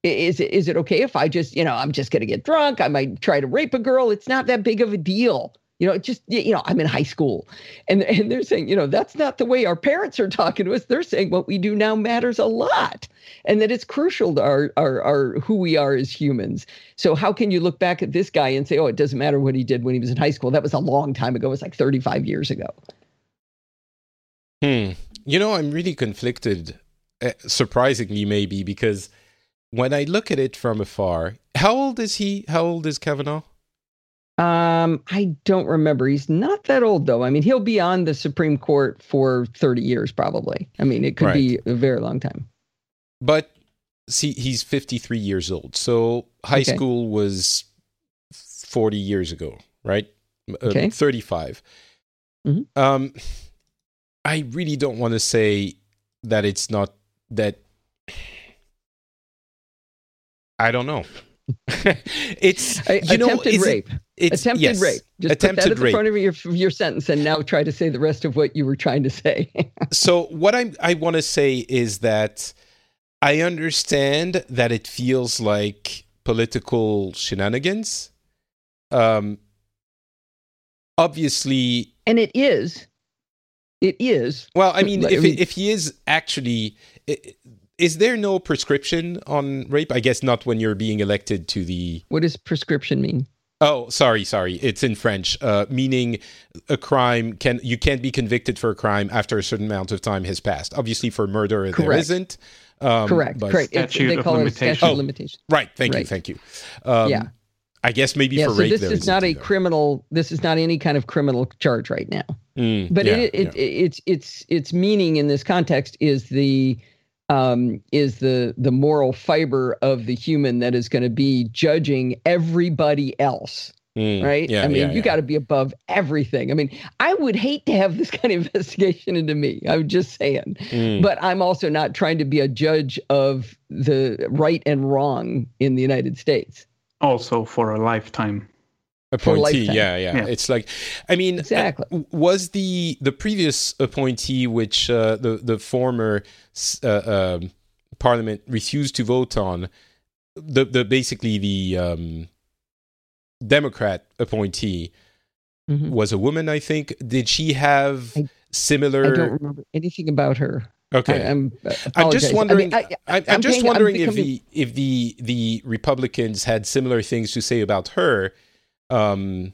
Is it, is it okay if I just, you know, I'm just going to get drunk? I might try to rape a girl. It's not that big of a deal. You know, it just, you know, I'm in high school and, and they're saying, you know, that's not the way our parents are talking to us. They're saying what we do now matters a lot and that it's crucial to our, our, our, who we are as humans. So how can you look back at this guy and say, oh, it doesn't matter what he did when he was in high school? That was a long time ago. It was like thirty-five years ago. Hmm. You know, I'm really conflicted, uh, surprisingly, maybe, because when I look at it from afar, how old is he? How old is Kavanaugh? Um, I don't remember. He's not that old, though. I mean, he'll be on the Supreme Court for thirty years, probably. I mean, it could Right. be a very long time. But see, he's fifty-three years old. So high Okay. school was forty years ago, right? Uh, Okay. thirty-five. Mhm. Um, I really don't want to say that it's not that. I don't know. It's A- you know attempted is it- rape. it's attempted yes, rape. Just attempted put that at the rape. front of your your sentence, and now try to say the rest of what you were trying to say. So what I'm I want to say is that I understand that it feels like political shenanigans. Um, obviously, And it is. It is. well, I mean, I if mean- if he is actually, i- is there no prescription on rape? I guess not when you're being elected to the. What does prescription mean? Oh, sorry, sorry. It's in French, uh, meaning a crime can you can't be convicted for a crime after a certain amount of time has passed. Obviously, for murder there Correct. isn't. Um, Correct. but- Correct. It's, Statute they of call it a limitation. statute Oh. of limitation. Right. Thank you. Right. Thank you. Um, Yeah. I guess maybe Yeah. for So rape this there is not a isn't either. criminal. This is not any kind of criminal charge right now. Mm, But yeah, it, it, yeah. it's it's its meaning in this context is the um, is the the moral fiber of the human that is going to be judging everybody else. Mm, Right. Yeah, I mean, yeah, you yeah. got to be above everything. I mean, I would hate to have this kind of investigation into me. I'm just saying. Mm. But I'm also not trying to be a judge of the right and wrong in the United States. Also for a lifetime. appointee. lifetime. Yeah, yeah, Yeah. It's like, I mean, Exactly. uh, was the the previous appointee, which uh, the the former uh, um, Parliament refused to vote on, the the basically the um, Democrat appointee Mhm. was a woman, I think. Did she have I- similar? I don't remember anything about her. Okay. I, I'm, I'm just apologize. wondering. I I mean, I, am I'm just paying- I'm wondering if becoming- the if the the Republicans had similar things to say about her. Um,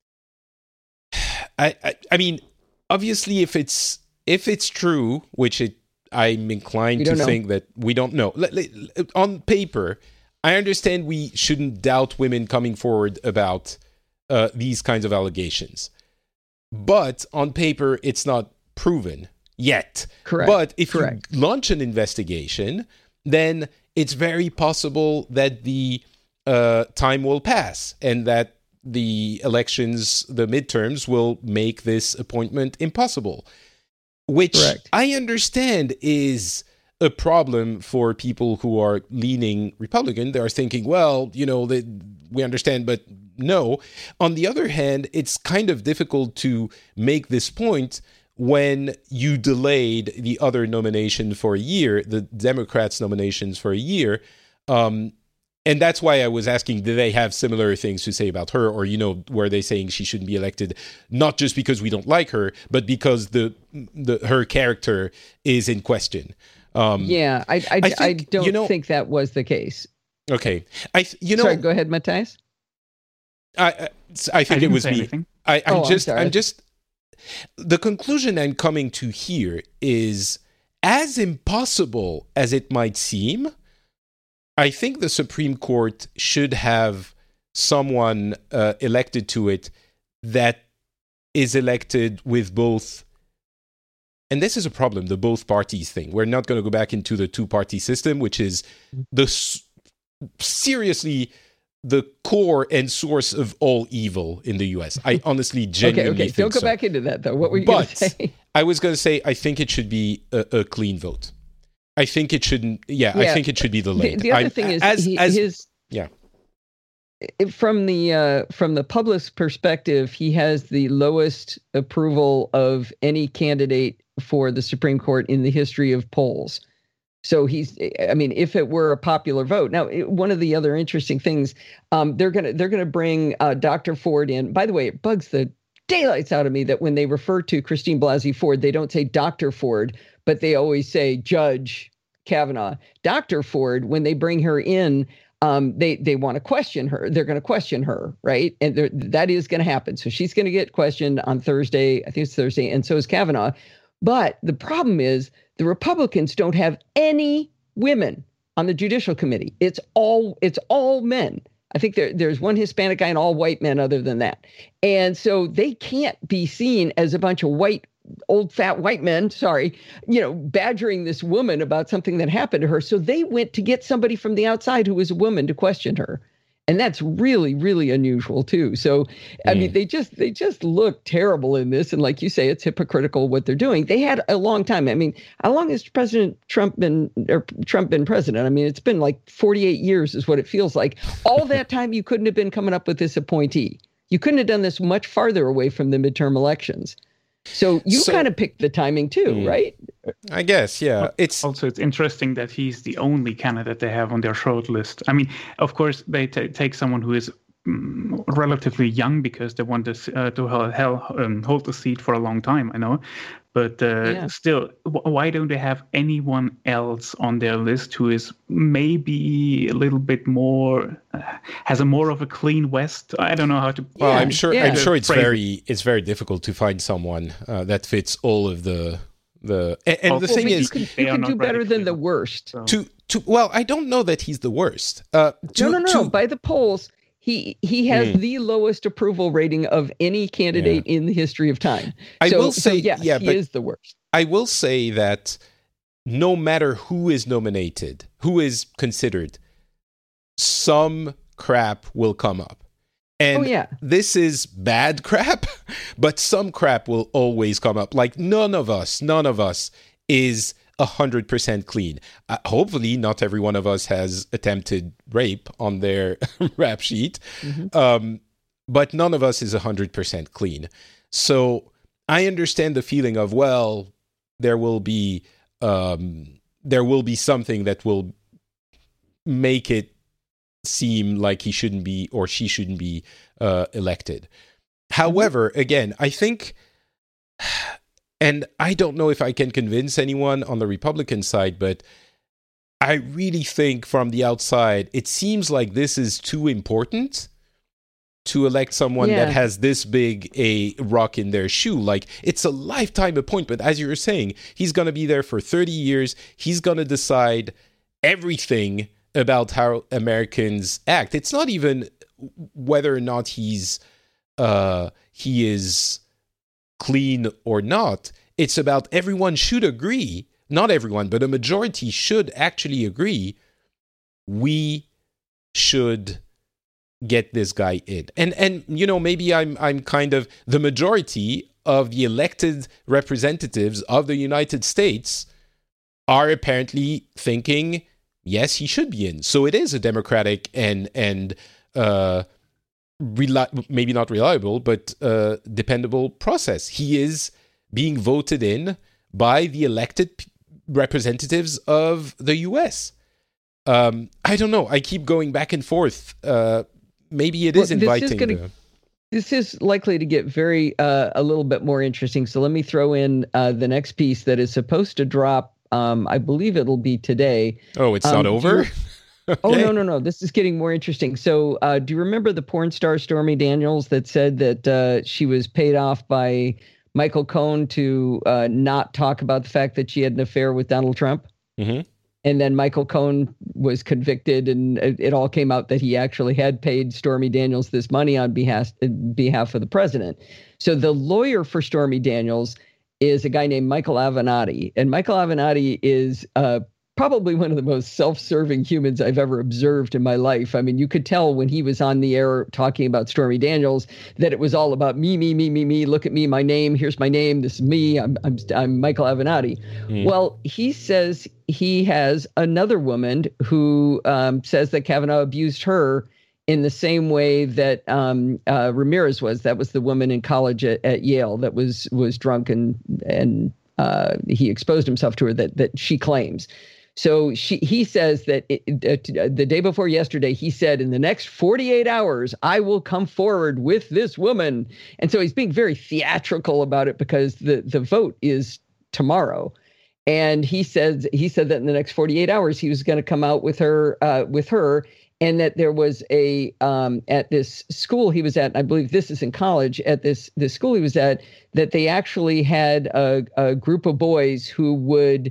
I, I I mean, obviously, if it's if it's true, which it I'm inclined We to don't know. think that we don't know. Let- let- On paper, I understand we shouldn't doubt women coming forward about uh, these kinds of allegations, but on paper, it's not proven yet. Correct. But if Correct. you launch an investigation, then it's very possible that the uh, time will pass and that the elections, the midterms, will make this appointment impossible. Which Correct. I understand is a problem for people who are leaning Republican. They are thinking, well, you know, they, we understand, but no. On the other hand, it's kind of difficult to make this point when you delayed the other nomination for a year, the Democrats' nominations for a year. Um, and that's why I was asking, do they have similar things to say about her? Or, you know, were they saying she shouldn't be elected, not just because we don't like her, but because the, the her character is in question? Um, Yeah, I I, I, think, don't you know- think that was the case. Okay. I, th- you know, Sorry, go ahead, Matthias. I, I, I think I it didn't was say me. anything. I, I'm Oh, I'm just, sorry. I'm just, the conclusion I'm coming to here is as impossible as it might seem, I think the Supreme Court should have someone uh, elected to it that is elected with both. And this is a problem, the both parties thing. We're not going to go back into the two party system, which is the s- seriously the core and source of all evil in the U S. I honestly, Okay, genuinely okay. think Don't go so. back into that though. What were you going to But say? I was going to say, I think it should be a, a clean vote. I think it shouldn't. Yeah, I Yeah. think it should be The, delayed. the other I'm- thing is as, he, as, his yeah. it- from the uh, from the public's perspective, he has the lowest approval of any candidate for the Supreme Court in the history of polls. So he's, I mean, if it were a popular vote. Now, it, one of the other interesting things, um, they're gonna they're gonna bring uh, Doctor Ford in. By the way, it bugs the daylights out of me that when they refer to Christine Blasey Ford, they don't say Doctor Ford, but they always say Judge Kavanaugh. Doctor Ford, when they bring her in, um, they they want to question her. They're going to question her, right? And that is going to happen. So she's going to get questioned on Thursday. I think it's Thursday, and so is Kavanaugh. But the problem is the Republicans don't have any women on the Judicial Committee. It's all it's all men. I think there, there's one Hispanic guy and all white men other than that. And so they can't be seen as a bunch of white, old fat white men, sorry, you know, badgering this woman about something that happened to her. So they went to get somebody from the outside who was a woman to question her. And that's really, really unusual too. So, I mm. mean, they just they just look terrible in this. And like you say, it's hypocritical what they're doing. They had a long time. I mean, how long has President Trump been or Trump been president? I mean, it's been like forty-eight years is what it feels like. All that time, you couldn't have been coming up with this appointee. You couldn't have done this much farther away from the midterm elections. So you so, kind of picked the timing too, mm, right? I guess, yeah. It's also it's interesting that he's the only candidate they have on their short list. I mean, of course, they t- take someone who is um, relatively young because they want this, uh, to hell, um, hold the seat for a long time. I know, but uh, yeah. still, w- why don't they have anyone else on their list who is maybe a little bit more uh, has a more of a clean West? I don't know how to. Well, yeah. I'm sure. Yeah. I'm sure it's very it's very difficult to find someone uh, that fits all of the the. And, and oh, the well, thing is, you can, you can do better than the worst. So. To to well, I don't know that he's the worst. Uh, to, no, no, no, to, no. By the polls, he he has mm. the lowest approval rating of any candidate yeah. in the history of time. I so, will say, so yes, yeah, he but is the worst. I will say that no matter who is nominated, who is considered, some crap will come up. And oh, yeah. this is bad crap, but some crap will always come up. Like none of us, none of us is one hundred percent clean. Uh, hopefully not every one of us has attempted rape on their rap sheet, mm-hmm. um, but none of us is one hundred percent clean. So I understand the feeling of, well, there will be um, there will be something that will make it seem like he shouldn't be or she shouldn't be uh, elected. However, again, I think, and I don't know if I can convince anyone on the Republican side, but I really think from the outside, it seems like this is too important to elect someone yeah. that has this big a rock in their shoe. Like, it's a lifetime appointment. As you were saying, he's going to be there for thirty years. He's going to decide everything about how Americans act. It's not even whether or not he's uh, he is clean or not. It's about everyone should agree, not everyone, but a majority should actually agree, we should get this guy in. And, and you know, maybe I'm I'm kind of the majority of the elected representatives of the United States are apparently thinking, yes, he should be in. So it is a democratic and and uh, reli- maybe not reliable, but uh, dependable process. He is being voted in by the elected p- representatives of the U S. Um, I don't know. I keep going back and forth. Uh, maybe it is well, inviting. This is, gonna, the... this is likely to get very uh, a little bit more interesting. So let me throw in uh, the next piece that is supposed to drop. Um, I believe it'll be today. Oh, it's um, not over? Okay. Oh, no, no, no. This is getting more interesting. So uh, do you remember the porn star Stormy Daniels that said that uh, she was paid off by Michael Cohen to uh, not talk about the fact that she had an affair with Donald Trump? Mm-hmm. And then Michael Cohen was convicted, and it, it all came out that he actually had paid Stormy Daniels this money on behalf, behalf of the president. So the lawyer for Stormy Daniels is a guy named Michael Avenatti. And Michael Avenatti is uh, probably one of the most self-serving humans I've ever observed in my life. I mean, you could tell when he was on the air talking about Stormy Daniels that it was all about me, me, me, me, me. Look at me, my name. Here's my name. This is me. I'm I'm, I'm Michael Avenatti. Mm. Well, he says he has another woman who um, says that Kavanaugh abused her in the same way that um, uh, Ramirez was. That was the woman in college at, at Yale that was was drunk and and uh, he exposed himself to her. That that she claims. So she, he says that it, uh, the day before yesterday, he said, in the next forty-eight hours, I will come forward with this woman. And so he's being very theatrical about it because the, the vote is tomorrow. And he said, he said that in the next forty-eight hours, he was going to come out with her, uh, with her. And that there was a, um, at this school he was at, I believe this is in college, at this, this school he was at, that they actually had a, a group of boys who would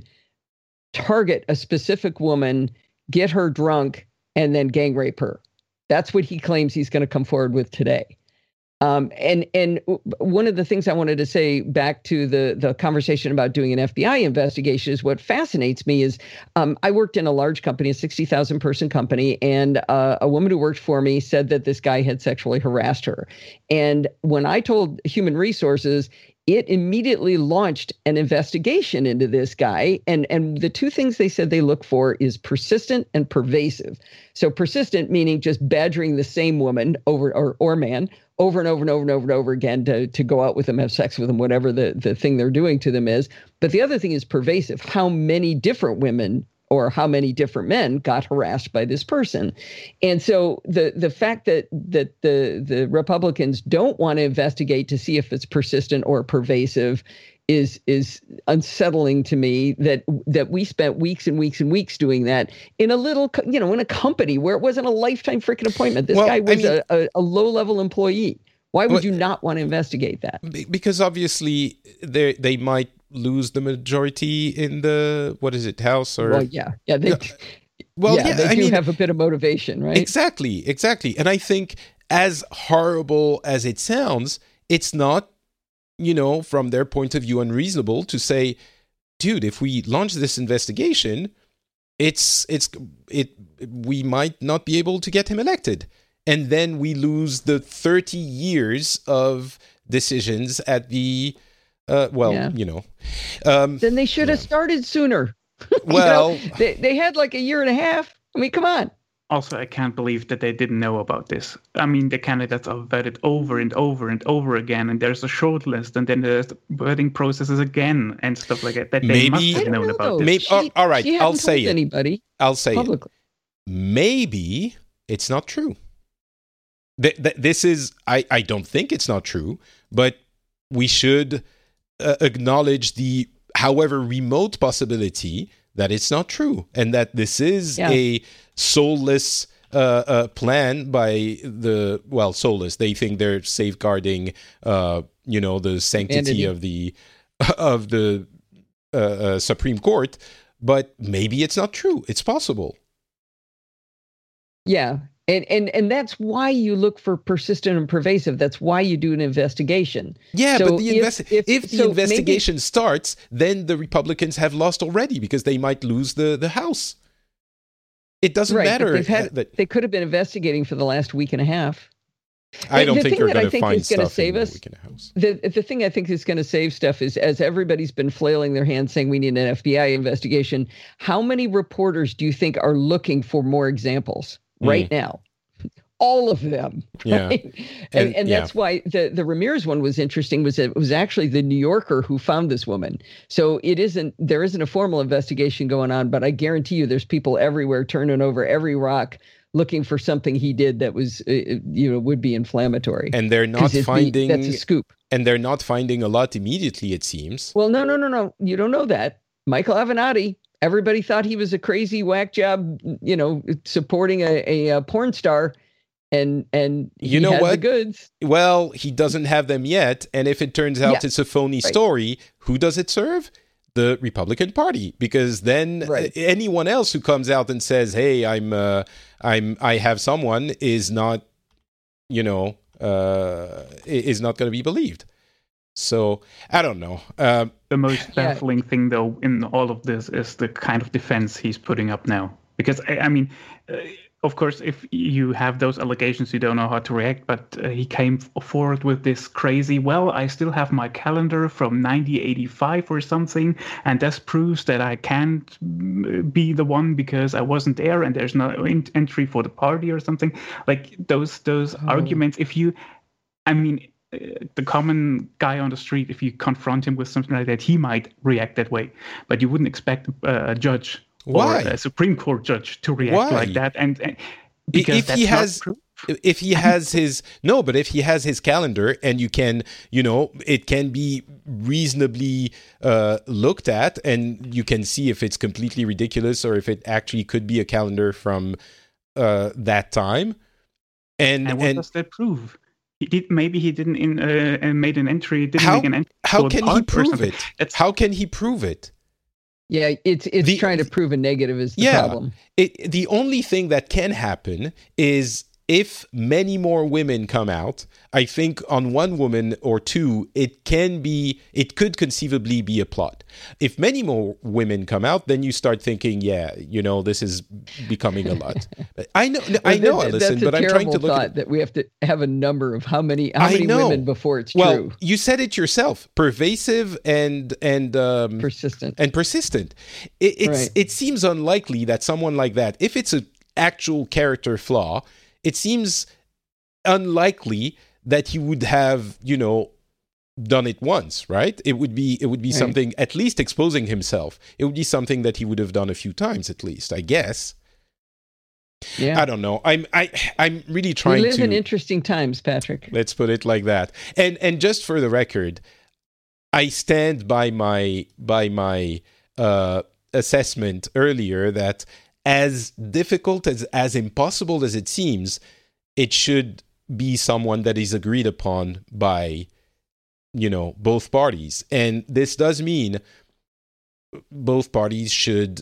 target a specific woman, get her drunk, and then gang rape her. That's what he claims he's going to come forward with today. Um, and and one of the things I wanted to say back to the, the conversation about doing an F B I investigation is what fascinates me is um, I worked in a large company, a sixty thousand person company, and uh, a woman who worked for me said that this guy had sexually harassed her. And when I told Human Resources, it immediately launched an investigation into this guy. And, and the two things they said they look for is persistent and pervasive. So persistent meaning just badgering the same woman over or, or man over and over and over and over and over again to, to go out with them, have sex with them, whatever the, the thing they're doing to them is. But the other thing is pervasive. How many different women or how many different men got harassed by this person? And so the the fact that that the the Republicans don't want to investigate to see if it's persistent or pervasive is is unsettling to me, that that we spent weeks and weeks and weeks doing that in a little, you know, in a company where it wasn't a lifetime freaking appointment. This well, guy was I mean, a, a, a low-level employee. Why would well, you not want to investigate that? Because obviously they they might lose the majority in the, what is it, House or? Well, yeah, yeah. They, well, yeah, yeah, they I do mean, have a bit of motivation, right? Exactly, exactly. And I think as horrible as it sounds, it's not, you know, from their point of view, unreasonable to say, dude, if we launch this investigation, it's it's it we might not be able to get him elected. And then we lose the thirty years of decisions at the, uh, well, yeah. you know. Um, then they should have yeah. started sooner. Well, you know, they, they had like a year and a half. I mean, come on. Also, I can't believe that they didn't know about this. I mean, the candidates are vetted over and over and over again, and there's a short list, and then there's vetting processes again and stuff like that. That they maybe, must have known know, about this. Maybe, she, oh, all right, she I'll say it. Anybody I'll say publicly. it. Maybe it's not true. Th- th- this is, I, I don't think it's not true, but we should uh, acknowledge the, however remote possibility that it's not true, and that this is yeah. a soulless uh, uh, plan by the, well, soulless. They think they're safeguarding, uh, you know, the sanctity Humanity. of the of the uh, uh, Supreme Court, but maybe it's not true. It's possible. Yeah. And, and and that's why you look for persistent and pervasive. That's why you do an investigation. Yeah, so but the investi- if, if, if the so investigation maybe, starts, then the Republicans have lost already because they might lose the, the House. It doesn't right, matter. Had, that, they could have been investigating for the last week and a half. I don't the think they're going to find is gonna stuff save in us, the week and a house. The, the thing I think is going to save stuff is, as everybody's been flailing their hands saying we need an F B I investigation, how many reporters do you think are looking for more examples right mm. now? All of them, right? Yeah. And, And, and that's yeah. why the, the Ramirez one was interesting, was it was actually the New Yorker who found this woman. So it isn't, there isn't a formal investigation going on, but I guarantee you there's people everywhere turning over every rock looking for something he did that was, uh, you know, would be inflammatory. And they're not finding, the, that's a scoop. And they're not finding a lot immediately, it seems. Well, no, no, no, no. You don't know that. Michael Avenatti, everybody thought he was a crazy whack job, you know, supporting a, a, a porn star. And and he you know had what? the goods. Well, he doesn't have them yet. And if it turns out yeah. it's a phony right. story, who does it serve? The Republican Party, because then right. anyone else who comes out and says, "Hey, I'm, uh, I'm, I have someone," is not, you know, uh, is not going to be believed. So I don't know. Um, the most baffling yeah. thing, though, in all of this is the kind of defense he's putting up now. Because I, I mean. Uh, Of course, if you have those allegations, you don't know how to react. But uh, he came forward with this crazy, well, I still have my calendar from nineteen eighty-five or something. And this proves that I can't be the one because I wasn't there and there's no in- entry for the party or something. Like those those oh. arguments, if you, I mean, uh, the common guy on the street, if you confront him with something like that, he might react that way. But you wouldn't expect uh, a judge Why? or a Supreme Court judge to react Why? like that. And, and because if that's he not has proof. if he has his no but if he has his calendar and you can you know it can be reasonably uh looked at and you can see if it's completely ridiculous or if it actually could be a calendar from uh that time and And what and does that prove? He did, maybe he didn't in uh, and made an entry. Didn't how make an entry. how for can he art or prove something. it That's, how can he prove it Yeah, it's it's The- trying to prove a negative is the yeah problem. it, the only thing that can happen is if many more women come out. I think on one woman or two, it can be, it could conceivably be a plot. If many more women come out, then you start thinking, yeah, you know, this is becoming a lot. I know, I know, That- Alison, that's but a I'm trying to terrible look thought at. that we have to have a number of how many how I many know. women before it's Well, true. you said it yourself: pervasive and and um, Persistent. and persistent. It, it's Right. it seems unlikely that someone like that, if it's an actual character flaw, it seems unlikely that he would have, you know, done it once, right? It would be it would be Right. something, at least exposing himself. It would be something that he would have done a few times at least, I guess. Yeah. I don't know. I'm I I'm really We trying live to in interesting times, Patrick. Let's put it like that. And and just for the record, I stand by my by my uh, assessment earlier that as difficult as as impossible as it seems, it should be someone that is agreed upon by, you know, both parties. And this does mean both parties should.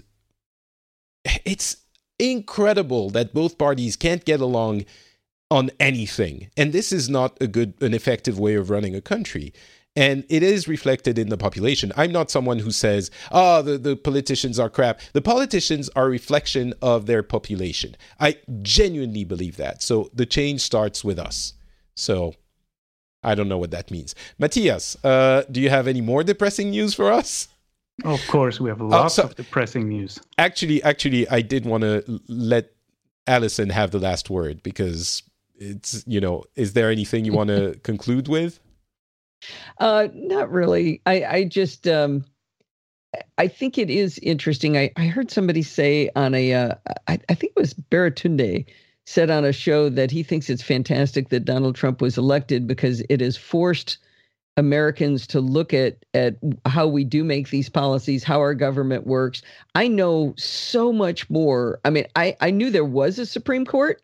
It's incredible that both parties can't get along on anything, and this is not a good, an effective way of running a country. And it is reflected in the population. I'm not someone who says, oh, the, the politicians are crap. The politicians are a reflection of their population. I genuinely believe that. So the change starts with us. So I don't know what that means. Matthias, uh, do you have any more depressing news for us? of course, we have lots so- of depressing news. Actually, actually, I did want to let Alison have the last word because it's, you know, is there anything you want to conclude with? Uh, not really. I, I just, um, I think it is interesting. I, I heard somebody say on a, uh, I, I think it was Baratunde said on a show that he thinks it's fantastic that Donald Trump was elected because it has forced Americans to look at at how we do make these policies, how our government works. I know so much more. I mean, I, I knew there was a Supreme Court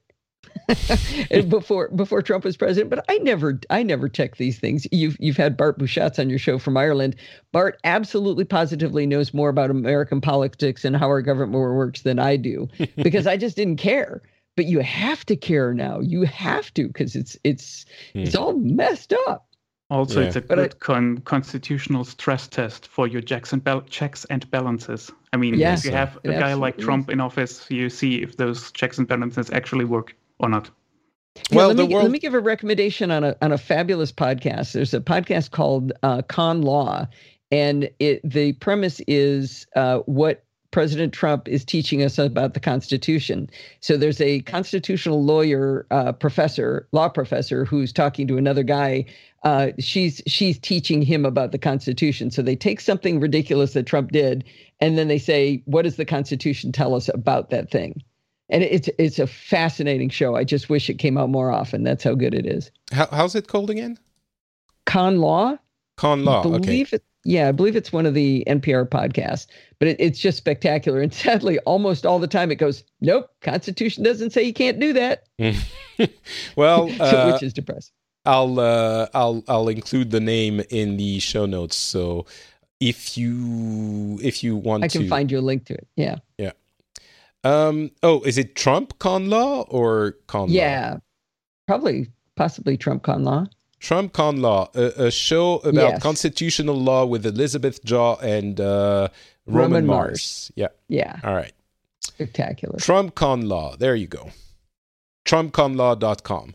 before before Trump was president, but I never I never checked these things. You've you've had Bart Bouchatz on your show from Ireland. Bart absolutely positively knows more about American politics and how our government works than I do because I just didn't care. But you have to care now. You have to because it's it's Hmm. it's all messed up. Also, Yeah. it's a But I- good con- constitutional stress test for your checks and, bal- checks and balances. I mean, Yeah. if you have a It guy like absolutely Trump in office, you see if those checks and balances actually work or not. Yeah, Well, let the me world- let me give a recommendation on a on a fabulous podcast. There's a podcast called uh, Con Law, and it the premise is uh, what President Trump is teaching us about the Constitution. So there's a constitutional lawyer, uh, professor, law professor, who's talking to another guy. Uh, she's she's teaching him about the Constitution. So they take something ridiculous that Trump did, and then they say, "What does the Constitution tell us about that thing?" And it's it's a fascinating show. I just wish it came out more often. That's how good it is. How, how's it called again? Con Law. Con Law. I believe Okay. it. Yeah, I believe it's one of the N P R podcasts, but it, it's just spectacular. And sadly, almost all the time it goes, nope, Constitution doesn't say you can't do that, Well, so, uh, which is depressing. I'll uh, I'll I'll include the name in the show notes. So if you if you want I can to, find you a link to it. Yeah. yeah. Um. Oh, is it Trump Con Law or Con Law? Yeah. Probably, possibly Trump Con Law. Trump Con Law, a, a show about Yes. constitutional law with Elizabeth Jaw and uh, Roman, Roman Mars. Mars. Yeah. Yeah. All right. Spectacular. Trump Con Law. There you go. trump con law dot com.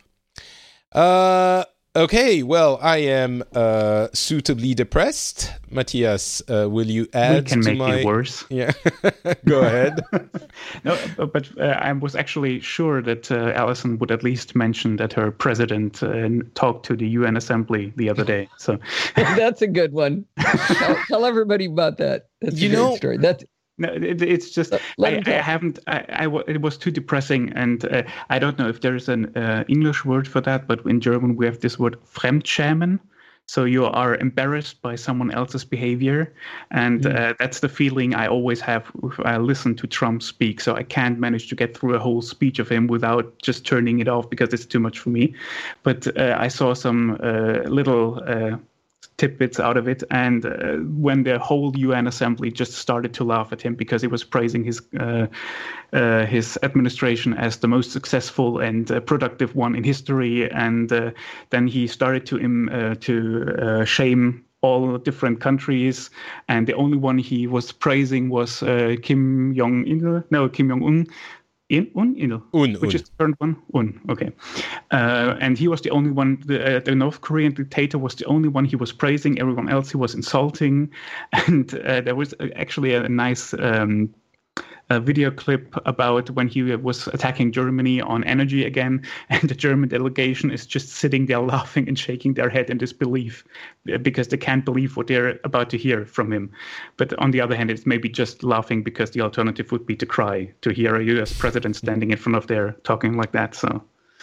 Uh, okay. Well, I am uh, suitably depressed. Matthias, uh, will you add we can to make my... it worse. Yeah. Go ahead. No, but uh, I was actually sure that uh, Alison would at least mention that her president uh, talked to the U N Assembly the other day. So That's a good one. tell, tell everybody about that. That's You a great know- story. That's No, it, it's just Let- let I, him I talk. haven't. I, I wa- it was too depressing, and uh, I don't know if there's an uh, English word for that, but in German we have this word Fremdschämen. So you are embarrassed by someone else's behavior, and uh, that's the feeling I always have if I listen to Trump speak. So I can't manage to get through a whole speech of him without just turning it off because it's too much for me. But uh, I saw some uh, little. Uh, tidbits out of it, and uh, when the whole U N assembly just started to laugh at him because he was praising his uh, uh, his administration as the most successful and uh, productive one in history, and uh, then he started to um, uh, to uh, shame all different countries, and the only one he was praising was uh, Kim Jong Il, no Kim Jong Un. In un, Il, Un, which un. is the current one. Un, okay. Uh, and he was the only one. The, uh, the North Korean dictator was the only one he was praising. Everyone else he was insulting. And uh, there was actually a nice um, a video clip about when he was attacking Germany on energy again, and the German delegation is just sitting there laughing and shaking their head in disbelief because they can't believe what they're about to hear from him. But on the other hand, it's maybe just laughing because the alternative would be to cry to hear a U S president standing in front of there talking like that. So,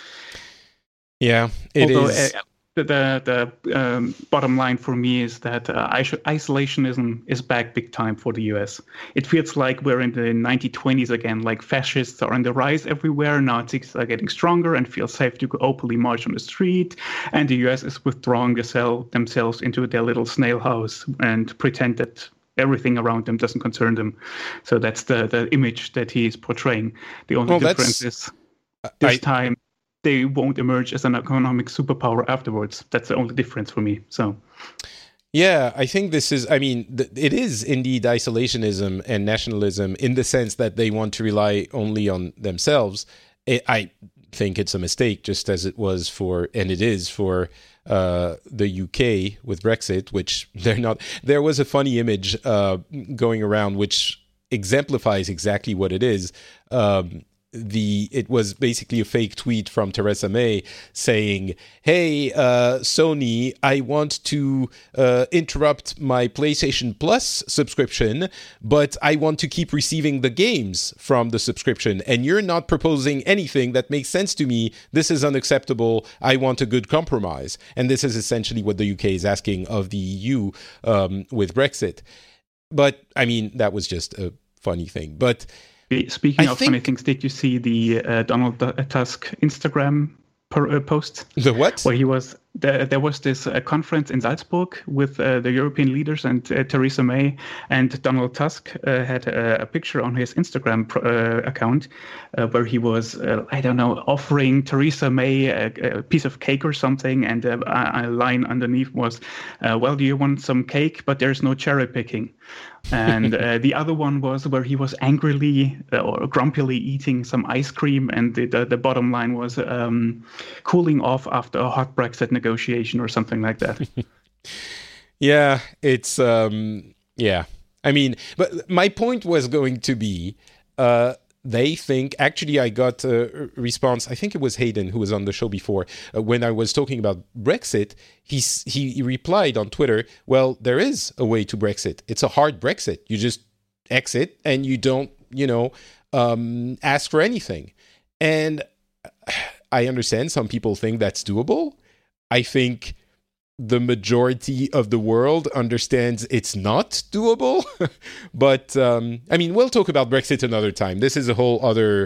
Yeah, it although is. uh, the the, the um, bottom line for me is that uh, iso- isolationism is back big time for the U S. It feels like we're in the nineteen twenties again, like fascists are on the rise everywhere, Nazis are getting stronger and feel safe to openly march on the street, and the U S is withdrawing themsel- themselves into their little snail house and pretend that everything around them doesn't concern them. So that's the, the image that he is portraying. The only Well, difference that's- is this I- time they won't emerge as an economic superpower afterwards. That's the only difference for me. So, Yeah, I think this is, I mean, th- it is indeed isolationism and nationalism in the sense that they want to rely only on themselves. I I think it's a mistake, just as it was for, and it is for uh, the U K with Brexit, which they're not. There was a funny image uh, going around which exemplifies exactly what it is. Um, the it was basically a fake tweet from Theresa May saying, "Hey, uh, Sony, I want to uh, interrupt my PlayStation Plus subscription, but I want to keep receiving the games from the subscription, and you're not proposing anything that makes sense to me. This is unacceptable. I want a good compromise." And this is essentially what the U K is asking of the E U um, with Brexit. But I mean, that was just a funny thing. But speaking I of funny think- things, did you see the uh, Donald Tusk Instagram per, uh, post? the what? Where he was, there, there was this uh, conference in Salzburg with uh, the European leaders and uh, Theresa May, and Donald Tusk uh, had a, a picture on his Instagram pro, uh, account uh, where he was, uh, I don't know, offering Theresa May a, a piece of cake or something, and uh, a, a line underneath was, uh, well, do you want some cake? But there's no cherry picking. And uh, the other one was where he was angrily uh, or grumpily eating some ice cream, and the, the, the bottom line was um, cooling off after a hot Brexit negotiation or something like that. Yeah, it's um yeah. I mean, but my point was going to be uh they think, actually I got a response, I think it was Hayden who was on the show before, uh, when I was talking about Brexit, he, he replied on Twitter, well, there is a way to Brexit. It's a hard Brexit. You just exit and you don't, you know, um, ask for anything. And I understand some people think that's doable. I think the majority of the world understands it's not doable. But, um, I mean, we'll talk about Brexit another time. This is a whole other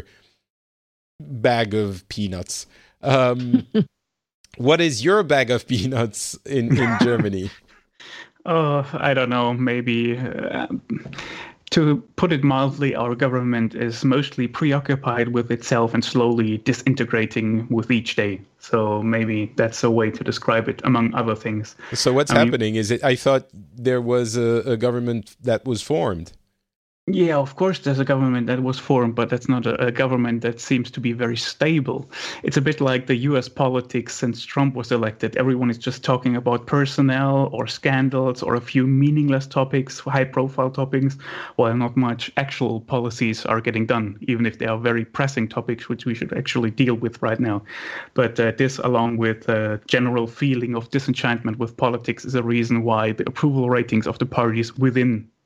bag of peanuts. Um, what is your bag of peanuts in, in Germany? Oh, I don't know, maybe... Uh, To put it mildly, our government is mostly preoccupied with itself and slowly disintegrating with each day. So maybe that's a way to describe it, among other things. So what's I mean, happening? Is it? I thought there was a, a government that was formed. Yeah, of course, there's a government that was formed, but that's not a, a government that seems to be very stable. It's a bit like the U S politics since Trump was elected. Everyone is just talking about personnel or scandals or a few meaningless topics, high-profile topics, while not much actual policies are getting done, even if they are very pressing topics which we should actually deal with right now. But uh, this, along with a general feeling of disenchantment with politics, is a reason why the approval ratings of the parties within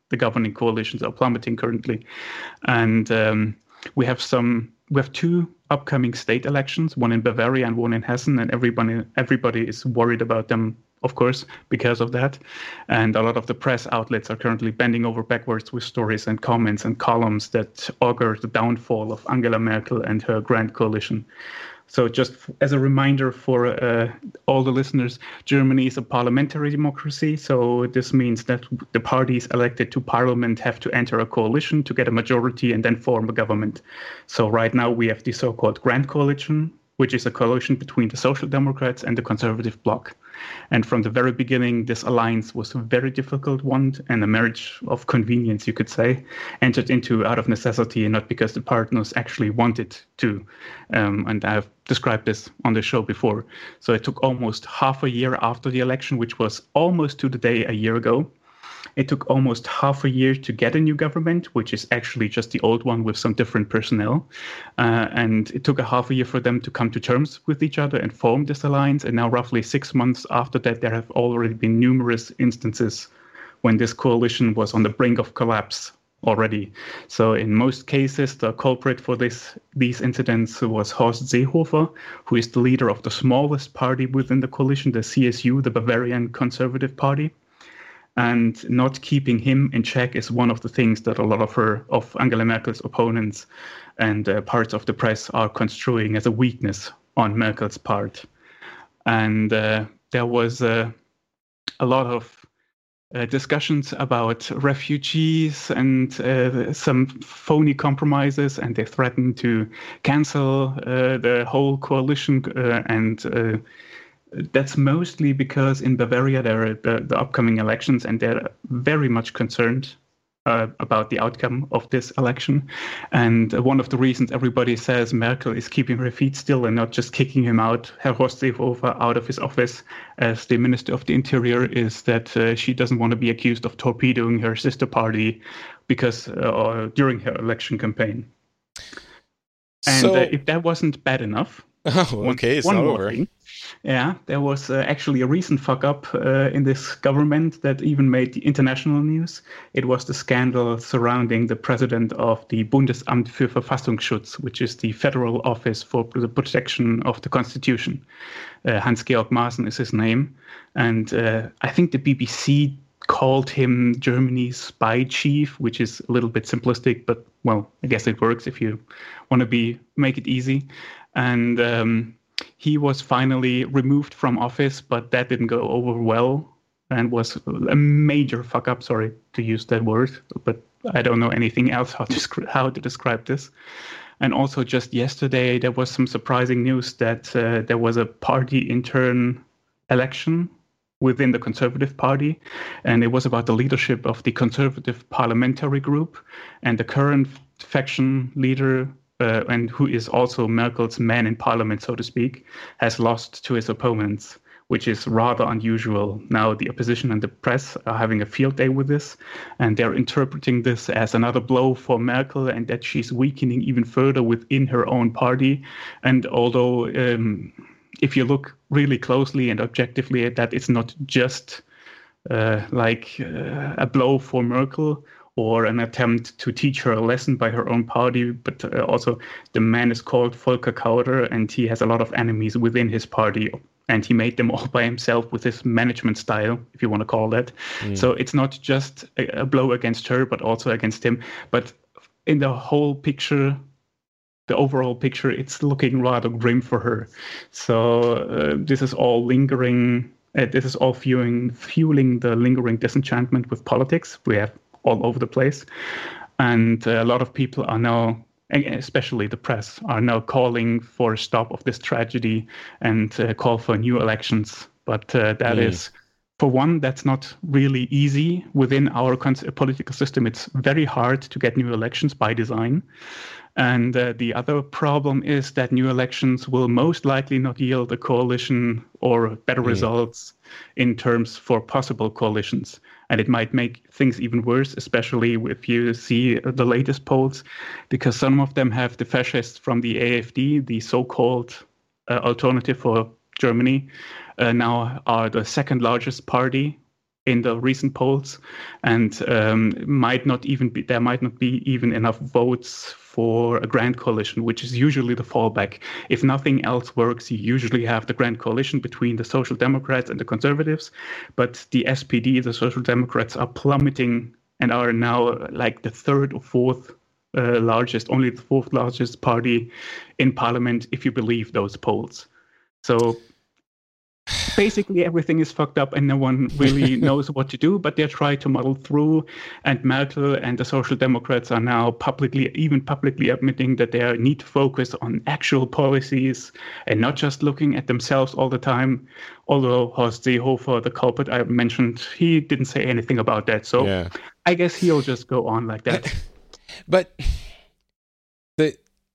the governing coalitions are plummeting currently. And um, we have some, we have two upcoming state elections, one in Bavaria and one in Hessen, and everybody, everybody is worried about them, of course, because of that. And a lot of the press outlets are currently bending over backwards with stories and comments and columns that augur the downfall of Angela Merkel and her grand coalition. So just as a reminder for uh, all the listeners, Germany is a parliamentary democracy. So this means that the parties elected to parliament have to enter a coalition to get a majority and then form a government. So right now we have the so-called Grand Coalition, which is a coalition between the Social Democrats and the Conservative Bloc. And from the very beginning, this alliance was a very difficult one and a marriage of convenience, you could say, entered into out of necessity and not because the partners actually wanted to. Um, and I've described this on the show before. So it took almost half a year after the election, which was almost to the day a year ago. It took almost half a year to get a new government, which is actually just the old one with some different personnel. Uh, and it took a half a year for them to come to terms with each other and form this alliance. And now roughly six months after that, there have already been numerous instances when this coalition was on the brink of collapse already. So in most cases, the culprit for this these incidents was Horst Seehofer, who is the leader of the smallest party within the coalition, the C S U, the Bavarian Conservative Party. And not keeping him in check is one of the things that a lot of her, of Angela Merkel's opponents and uh, parts of the press are construing as a weakness on Merkel's part. And uh, there was uh, a lot of uh, discussions about refugees and uh, some phony compromises, and they threatened to cancel uh, the whole coalition uh, and uh, that's mostly because in Bavaria there are the, the upcoming elections, and they're very much concerned uh, about the outcome of this election. And one of the reasons everybody says Merkel is keeping her feet still and not just kicking him out, Herr Horst Seehofer, out of his office as the Minister of the Interior, is that uh, she doesn't want to be accused of torpedoing her sister party because uh, during her election campaign. And so, uh, if that wasn't bad enough, oh, okay, it's one, not one over. Thing, Yeah, there was uh, actually a recent fuck up uh, in this government that even made the international news. It was the scandal surrounding the president of the Bundesamt für Verfassungsschutz, which is the federal office for the protection of the Constitution. Uh, Hans-Georg Maaßen is his name. And uh, I think the B B C called him Germany's spy chief, which is a little bit simplistic, but, well, I guess it works if you want to be make it easy. And um, he was finally removed from office, but that didn't go over well and was a major fuck up. Sorry to use that word, but I don't know anything else how to, descri- how to describe this. And also just yesterday, there was some surprising news that uh, there was a party intern election within the Conservative Party, and it was about the leadership of the Conservative Parliamentary Group, and the current faction leader, Uh, and who is also Merkel's man in parliament, so to speak, has lost to his opponents, which is rather unusual. Now the opposition and the press are having a field day with this, and they're interpreting this as another blow for Merkel and that she's weakening even further within her own party. And although um, if you look really closely and objectively at that, it's not just uh, like uh, a blow for Merkel or an attempt to teach her a lesson by her own party, but uh, also the man is called Volker Kauder, and he has a lot of enemies within his party, and he made them all by himself with his management style, if you want to call that. Mm. So it's not just a, a blow against her, but also against him. But in the whole picture, the overall picture, it's looking rather grim for her. So uh, this is all lingering, uh, this is all fueling, fueling the lingering disenchantment with politics we have all over the place. And uh, a lot of people are now, especially the press, are now calling for a stop of this tragedy and uh, call for new elections. But uh, that mm. is, for one, that's not really easy within our cons- political system. It's very hard to get new elections by design. And uh, the other problem is that new elections will most likely not yield a coalition or better mm. results in terms for possible coalitions. And it might make things even worse, especially if you see the latest polls, because some of them have the fascists from the A F D, the so-called uh, alternative for Germany, uh, now are the second largest party in the recent polls, and um, might not even be there might not be even enough votes for a grand coalition, which is usually the fallback. If nothing else works, you usually have the grand coalition between the Social Democrats and the Conservatives. But the S P D, the Social Democrats, are plummeting and are now like the third or fourth uh, largest, only the fourth largest party in parliament, if you believe those polls. So basically everything is fucked up and no one really knows what to do, but they're trying to muddle through. And Merkel and the Social Democrats are now publicly, even publicly admitting that they need to focus on actual policies and not just looking at themselves all the time. Although Horst Seehofer, the culprit I mentioned, he didn't say anything about that. So yeah. I guess he'll just go on like that. But the,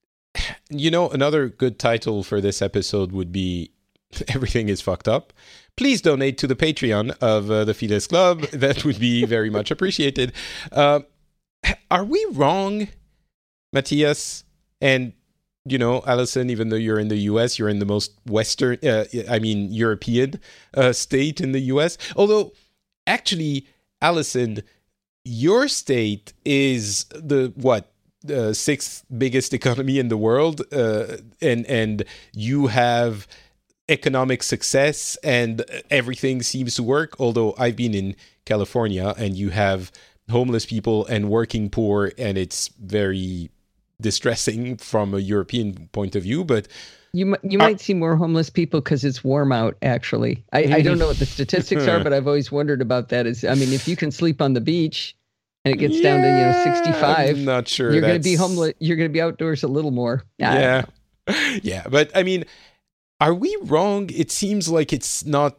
you know, another good title for this episode would be Everything is Fucked Up. Please donate to the Patreon of uh, the Fidesz Club. That would be very much appreciated. Uh, are we wrong, Matthias? And, you know, Allison, even though you're in the U S, you're in the most Western, uh, I mean, European uh, state in the U S. Although, actually, Allison, your state is the, what? The sixth biggest economy in the world. Uh, and and you have economic success and everything seems to work, although I've been in California and you have homeless people and working poor, and it's very distressing from a European point of view. But you you might uh, see more homeless people because it's warm out, actually. I, I don't know what the statistics are, but I've always wondered about that. Is I mean, if you can sleep on the beach and it gets yeah, down to, you know, sixty-five, I'm not sure you're going to be homeless. You're going to be outdoors a little more. I yeah. Yeah. But I mean, are we wrong? It seems like it's not,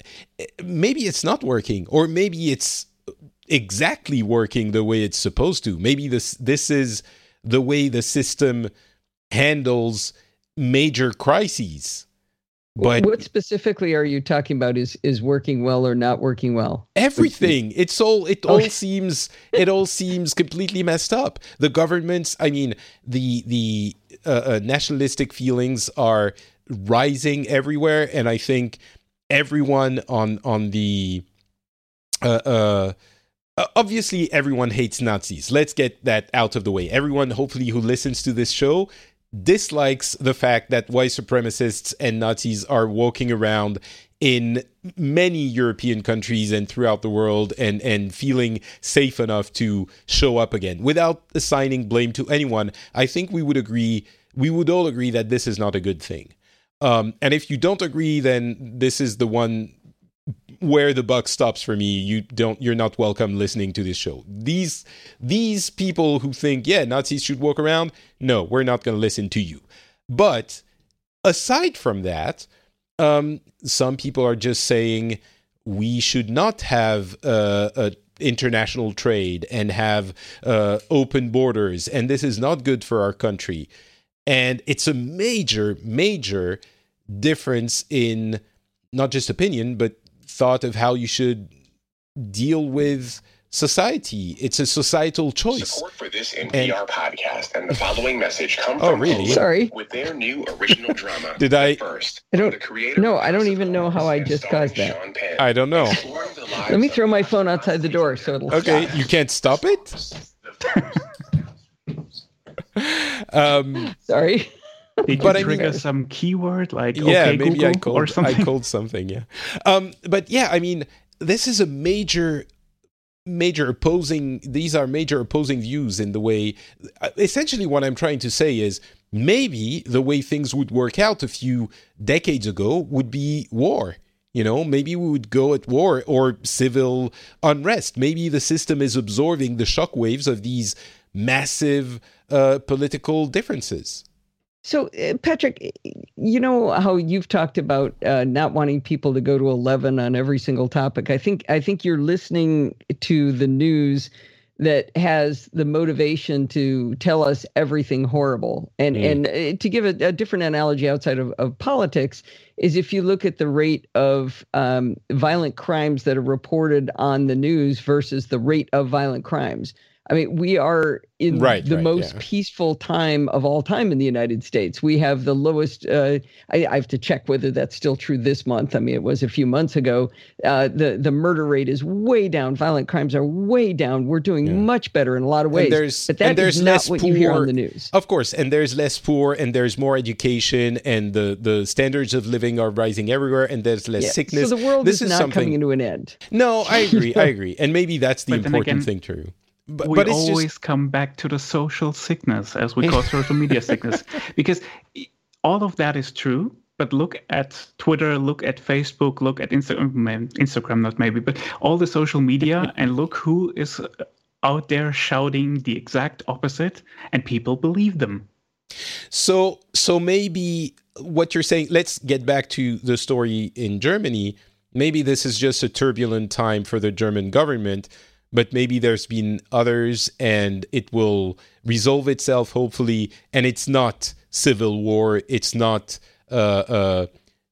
maybe it's not working, or maybe it's exactly working the way it's supposed to. Maybe this this is the way the system handles major crises. But what specifically are you talking about is is working well or not working well? Everything. It's all it all okay. seems it all seems completely messed up. The governments, I mean, the the uh, uh, nationalistic feelings are rising everywhere, and I think everyone on on the uh, uh obviously everyone hates Nazis. Let's get that out of the way. Everyone, hopefully, who listens to this show dislikes the fact that white supremacists and Nazis are walking around in many European countries and throughout the world and, and feeling safe enough to show up again. Without assigning blame to anyone, I think we would agree, we would all agree that this is not a good thing. Um, and if you don't agree, then this is the one where the buck stops for me. You don't, you're not welcome listening to this show. These, these people who think, yeah, Nazis should walk around. No, we're not going to listen to you. But aside from that, um, some people are just saying we should not have uh, a international trade and have uh, open borders. And this is not good for our country. And it's a major, major difference in not just opinion, but thought of how you should deal with society. It's a societal choice. Support for this N P R and, podcast and the following message come oh, from really? Hulu Sorry. with their new original drama. Did I? First, I don't. The creator no, I don't even know how I just caused that. I don't know. Let me throw my phone outside the door so it'll. Okay, stop. You can't stop it. um, Sorry. Did you but trigger I mean, some keyword like yeah, okay, maybe Google I called or something? I called something, yeah. Um, but yeah, I mean, this is a major, major opposing. These are major opposing views in the way. Essentially, what I'm trying to say is maybe the way things would work out a few decades ago would be war. You know, maybe we would go at war or civil unrest. Maybe the system is absorbing the shockwaves of these massive uh, political differences. So, uh, Patrick, you know how you've talked about uh, not wanting people to go to eleven on every single topic. I think I think you're listening to the news that has the motivation to tell us everything horrible. And mm. and uh, to give a, a different analogy outside of, of politics is if you look at the rate of um, violent crimes that are reported on the news versus the rate of violent crimes. I mean, we are in right, the right, most yeah. peaceful time of all time in the United States. We have the lowest, uh, I, I have to check whether that's still true this month. I mean, it was a few months ago. Uh, the, the murder rate is way down. Violent crimes are way down. We're doing yeah. much better in a lot of ways. And there's, but that and there's is less not what poor, you hear on the news. Of course, and there's less poor, and there's more education, and the, the standards of living are rising everywhere, and there's less yeah. sickness. So the world this is, is not something... coming into an end. No, I agree. I agree. And maybe that's the But then important again, thing too. But, we but it's always just... come back to the social sickness, as we call social media sickness, because all of that is true. But look at Twitter, look at Facebook, look at Instagram, Instagram not maybe, but all the social media, and look who is out there shouting the exact opposite, and people believe them. So, so maybe what you're saying, let's get back to the story in Germany. Maybe this is just a turbulent time for the German government, but maybe there's been others and it will resolve itself, hopefully. And it's not civil war. It's not uh, uh,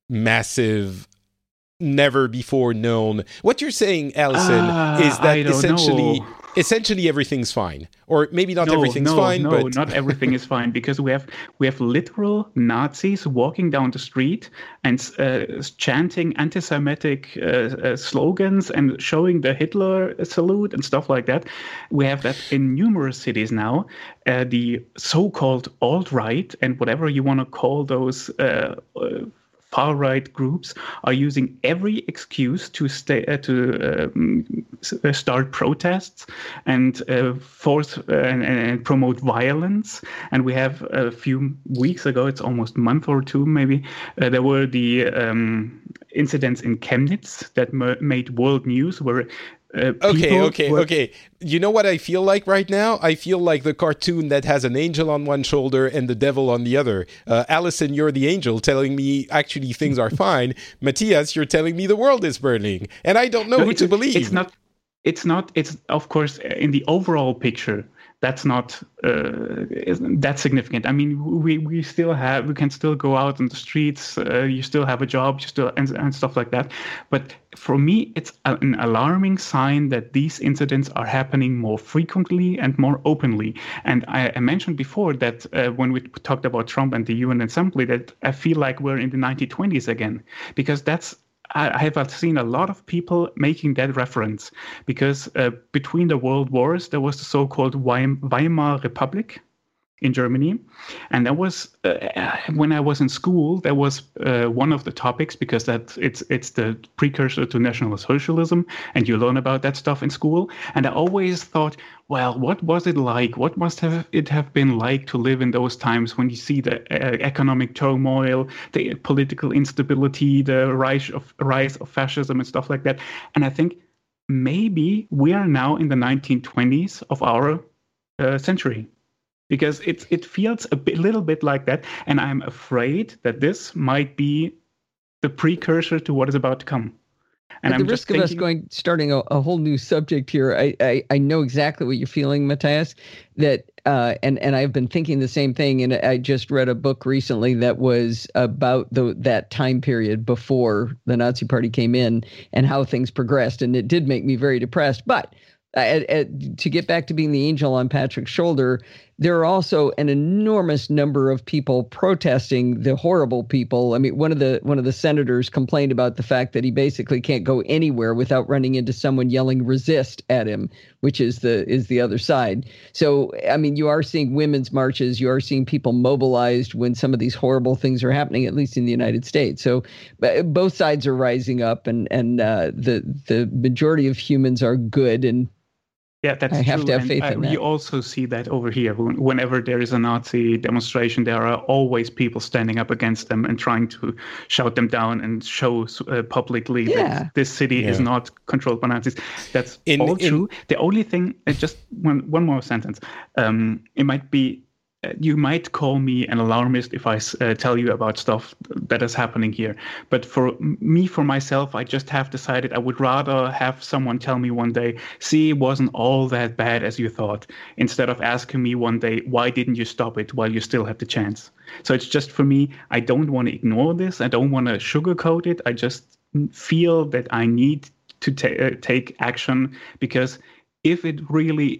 massive, never before known. What you're saying, Alison, uh, is that essentially... Know. Essentially, everything's fine, or maybe not no, everything's no, fine. No, but... not everything is fine, because we have we have literal Nazis walking down the street and uh, chanting anti-Semitic uh, uh, slogans and showing the Hitler salute and stuff like that. We have that in numerous cities now. Uh, the so-called alt-right and whatever you want to call those. Uh, uh, far-right groups are using every excuse to stay uh, to um, start protests and uh, force uh, and, and promote violence. And we have a few weeks ago, it's almost a month or two maybe, uh, there were the um, incidents in Chemnitz that m- made world news, where Uh, okay, okay, were... okay. You know what I feel like right now? I feel like the cartoon that has an angel on one shoulder and the devil on the other. Uh, Alison, you're the angel telling me actually things are fine. Matthias, you're telling me the world is burning. And I don't know no, who to believe. It's not, it's not, it's of course in the overall picture. That's not uh, that significant. I mean, we, we still have, we can still go out on the streets. Uh, you still have a job, you still and, and stuff like that. But for me, it's a, an alarming sign that these incidents are happening more frequently and more openly. And I, I mentioned before that uh, when we talked about Trump and the U N Assembly, that I feel like we're in the nineteen twenties again, because that's. I have seen a lot of people making that reference, because uh, between the world wars, there was the so-called Weimar Republic in Germany. And that was, uh, when I was in school, that was uh, one of the topics, because that it's it's the precursor to National Socialism, and you learn about that stuff in school. And I always thought, well, what was it like? What must have it have been like to live in those times when you see the uh, economic turmoil, the political instability, the rise of rise of fascism and stuff like that? And I think maybe we are now in the nineteen twenties of our uh, century, because it it feels a bit, little bit like that, and I'm afraid that this might be the precursor to what is about to come. And At the I'm risk just of thinking, us going starting a, a whole new subject here, I, I I know exactly what you're feeling, Matthias. That uh, and and I've been thinking the same thing. And I just read a book recently that was about the that time period before the Nazi Party came in and how things progressed, and it did make me very depressed. But uh, uh, to get back to being the angel on Patrick's shoulder, there are also an enormous number of people protesting the horrible people. I mean, one of the one of the senators complained about the fact that he basically can't go anywhere without running into someone yelling "resist" at him, which is the is the other side. So, I mean, you are seeing women's marches. You are seeing people mobilized when some of these horrible things are happening, at least in the United States. So, both sides are rising up, and and uh, the the majority of humans are good, and yeah, that's I have true. to have and faith I, in that. You also see that over here. Whenever there is a Nazi demonstration, there are always people standing up against them and trying to shout them down and show uh, publicly Yeah. that this city Yeah. is not controlled by Nazis. That's In- all in- true. The only thing, uh, just one one more sentence. Um, it might be. Uh, you might call me an alarmist if I uh, tell you about stuff that is happening here. But for me, for myself, I just have decided I would rather have someone tell me one day, see, it wasn't all that bad as you thought, instead of asking me one day, why didn't you stop it while you still have the chance? So it's just, for me, I don't want to ignore this. I don't want to sugarcoat it. I just feel that I need to ta- uh, take action, because if it really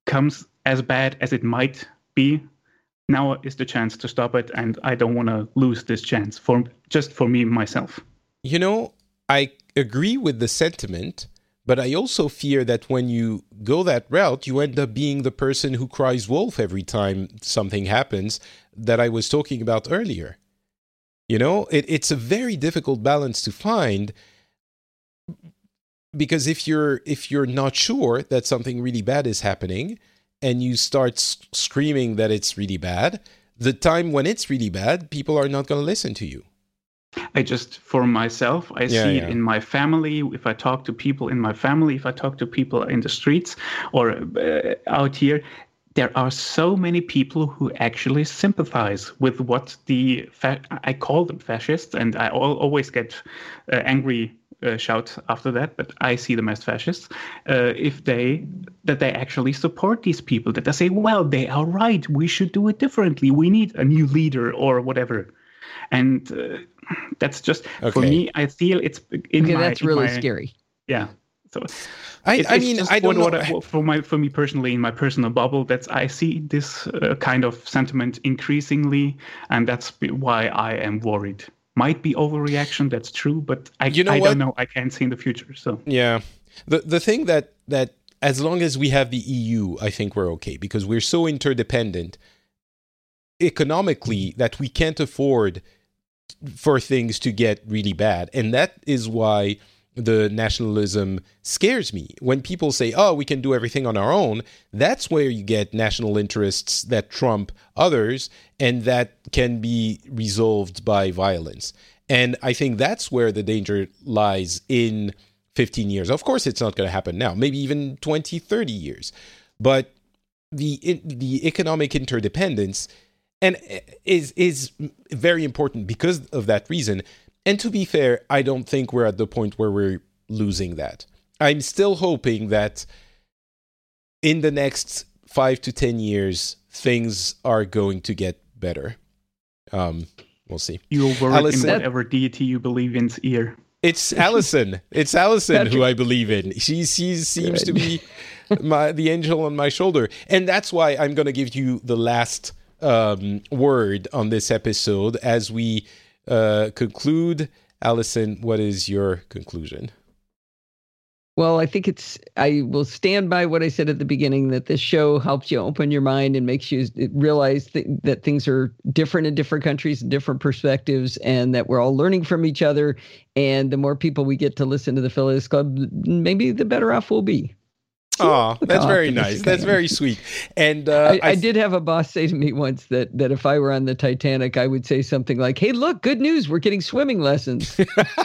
comes as bad as it might be, now is the chance to stop it, and I don't want to lose this chance for just for me myself. You know, I agree with the sentiment, but I also fear that when you go that route, you end up being the person who cries wolf every time something happens that I was talking about earlier. You know, it, it's a very difficult balance to find, because if you're if you're not sure that something really bad is happening and you start s- screaming that it's really bad, the time when it's really bad, people are not going to listen to you. I just, for myself, I Yeah, see yeah. it in my family. If I talk to people in my family, if I talk to people in the streets or uh, out here, there are so many people who actually sympathize with what the, fa- I call them fascists, and I al- always get uh, angry uh, shout after that, but I see them as fascists, uh, if they, that they actually support these people, that they say, well, they are right, we should do it differently, we need a new leader or whatever. And uh, that's just, Okay. for me, I feel it's in Okay, my... that's in really my- scary. Yeah. So I, it's, I it's mean, just I don't what, know. what I, for my for me personally, in my personal bubble, that's I see this uh, kind of sentiment increasingly, and that's be- why I am worried. Might be overreaction, that's true, but I, You know I what? don't know. I can't see in the future. So Yeah. The the thing that that as long as we have the E U, I think we're okay, because we're so interdependent economically that we can't afford for things to get really bad. And that is why the nationalism scares me. When people say, oh, we can do everything on our own, that's where you get national interests that trump others, and that can be resolved by violence. And I think that's where the danger lies in fifteen years. Of course, it's not going to happen now, maybe even twenty, thirty years. But the the economic interdependence and is is very important because of that reason. And to be fair, I don't think we're at the point where we're losing that. I'm still hoping that in the next five to ten years, things are going to get better. Um, we'll see. you're worried Alison- in whatever deity you believe in's ear. It's Allison. It's Allison Patrick. who I believe in. She, she seems to be my the angel on my shoulder. And that's why I'm going to give you the last um, word on this episode as we uh, conclude. Allison, what is your conclusion? Well, I think it's, I will stand by what I said at the beginning, that this show helps you open your mind and makes you realize th- that things are different in different countries and different perspectives, and that we're all learning from each other. And the more people we get to listen to the Phileas Club, maybe the better off we'll be. Oh, that's how very optimistic nice. I That's am. very sweet. And uh, I, I did have a boss say to me once that that if I were on the Titanic, I would say something like, "Hey, look, good news, we're getting swimming lessons."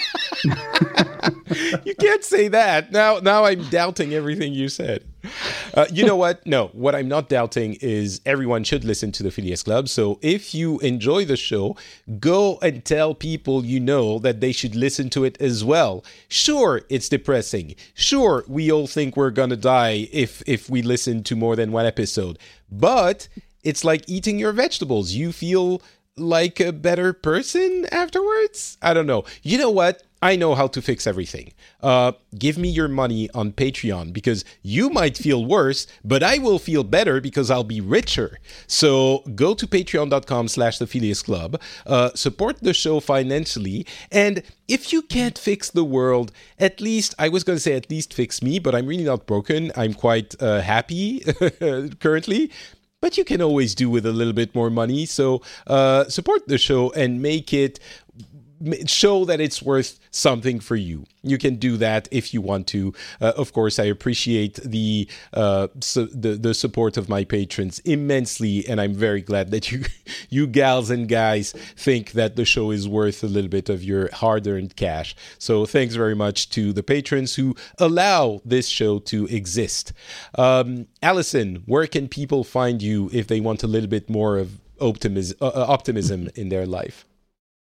You can't say that. Now now I'm doubting everything you said. Uh, you know what? No, what I'm not doubting is everyone should listen to the Phileas Club. So if you enjoy the show, go and tell people you know that they should listen to it as well. Sure, it's depressing. Sure, we all think we're gonna die if if we listen to more than one episode. But it's like eating your vegetables. You feel like a better person afterwards? I don't know. You know what? I know how to fix everything. Uh, give me your money on Patreon, because you might feel worse, but I will feel better because I'll be richer. So go to patreon.com slash the Phileas Club, uh, support the show financially, and if you can't fix the world, at least, I was going to say at least fix me, but I'm really not broken. I'm quite uh, happy currently. But you can always do with a little bit more money. So uh, support the show and make it show that it's worth something for you. You can do that if you want to. Uh, of course, I appreciate the, uh, su- the the support of my patrons immensely, and I'm very glad that you you gals and guys think that the show is worth a little bit of your hard-earned cash. So thanks very much to the patrons who allow this show to exist. Um, Allison, where can people find you if they want a little bit more of optimism, uh, optimism in their life?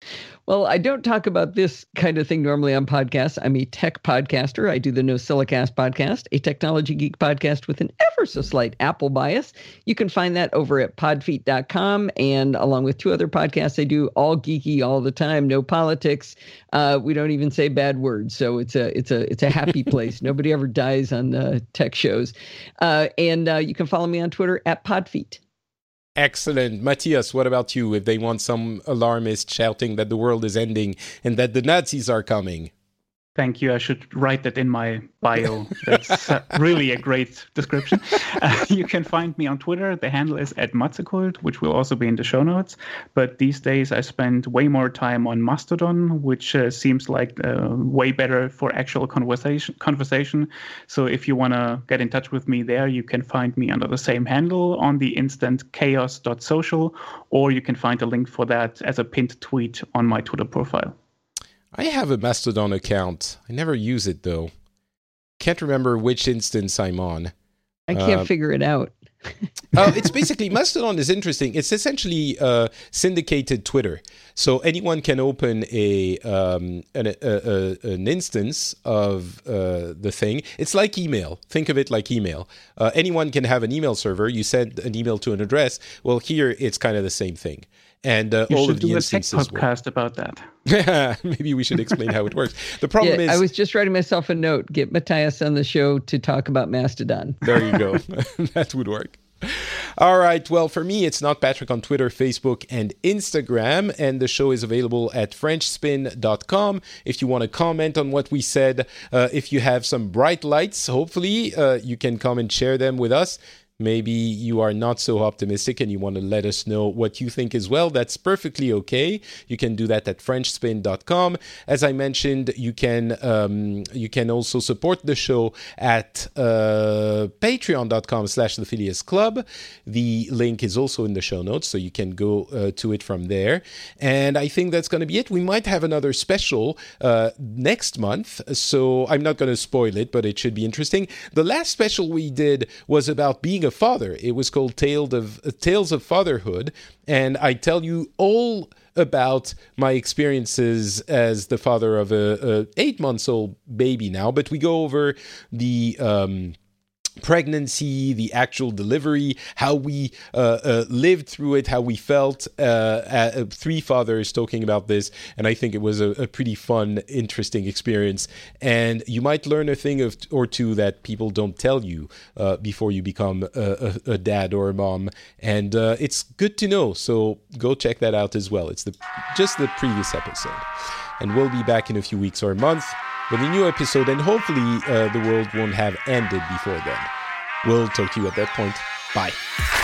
Well, I don't talk about this kind of thing normally on podcasts. I'm a tech podcaster. I do the No Silicast podcast, a technology geek podcast with an ever so slight Apple bias. You can find that over at podfeet dot com, and along with two other podcasts I do, all geeky all the time, no politics. Uh, we don't even say bad words, so it's a it's a it's a happy place. Nobody ever dies on uh, tech shows, uh, and uh, you can follow me on Twitter at podfeet. Excellent. Matthias, what about you? If they want some alarmist shouting that the world is ending and that the Nazis are coming? Thank you. I should write that in my bio. That's uh, really a great description. Uh, you can find me on Twitter. The handle is at Matzekult, which will also be in the show notes. But these days I spend way more time on Mastodon, which uh, seems like uh, way better for actual conversation. conversation. So if you want to get in touch with me there, you can find me under the same handle on the instant chaos dot social, or you can find a link for that as a pinned tweet on my Twitter profile. I have a Mastodon account. I never use it, though. Can't remember which instance I'm on. I can't uh, figure it out. uh, it's basically, Mastodon is interesting. It's essentially uh, syndicated Twitter. So anyone can open a um, an, a, a, an instance of uh, the thing. It's like email. Think of it like email. Uh, anyone can have an email server. You send an email to an address. Well, here it's kind of the same thing. And uh, you all should of the do instances a tech podcast work. About that. Maybe we should explain how it works. The problem yeah, is, I was just writing myself a note. Get Matthias on the show to talk about Mastodon. There you go. That would work. All right. Well, for me, it's Not Patrick on Twitter, Facebook, and Instagram. And the show is available at french spin dot com. If you want to comment on what we said, uh, if you have some bright lights, hopefully uh, you can come and share them with us. Maybe you are not so optimistic and you want to let us know what you think as well. That's perfectly okay. You can do that at french spin dot com. As I mentioned, you can um, you can also support the show at uh, patreon dot com slash the Phileas Club. The link is also in the show notes, so you can go uh, to it from there. And I think that's going to be it. We might have another special uh, next month, so I'm not going to spoil it, but it should be interesting. The last special we did was about being a father. It was called Tales of uh, Tales of Fatherhood, and I tell you all about my experiences as the father of a, a eight months old baby now. But we go over the um, pregnancy, the actual delivery, how we uh, uh, lived through it, how we felt. Uh, uh, three fathers talking about this, and I think it was a, a pretty fun, interesting experience. And you might learn a thing of, or two that people don't tell you uh, before you become a, a, a dad or a mom. And uh, it's good to know. So go check that out as well. It's the just the previous episode. And we'll be back in a few weeks or a month with a new episode, and hopefully uh, the world won't have ended before then. We'll talk to you at that point. Bye.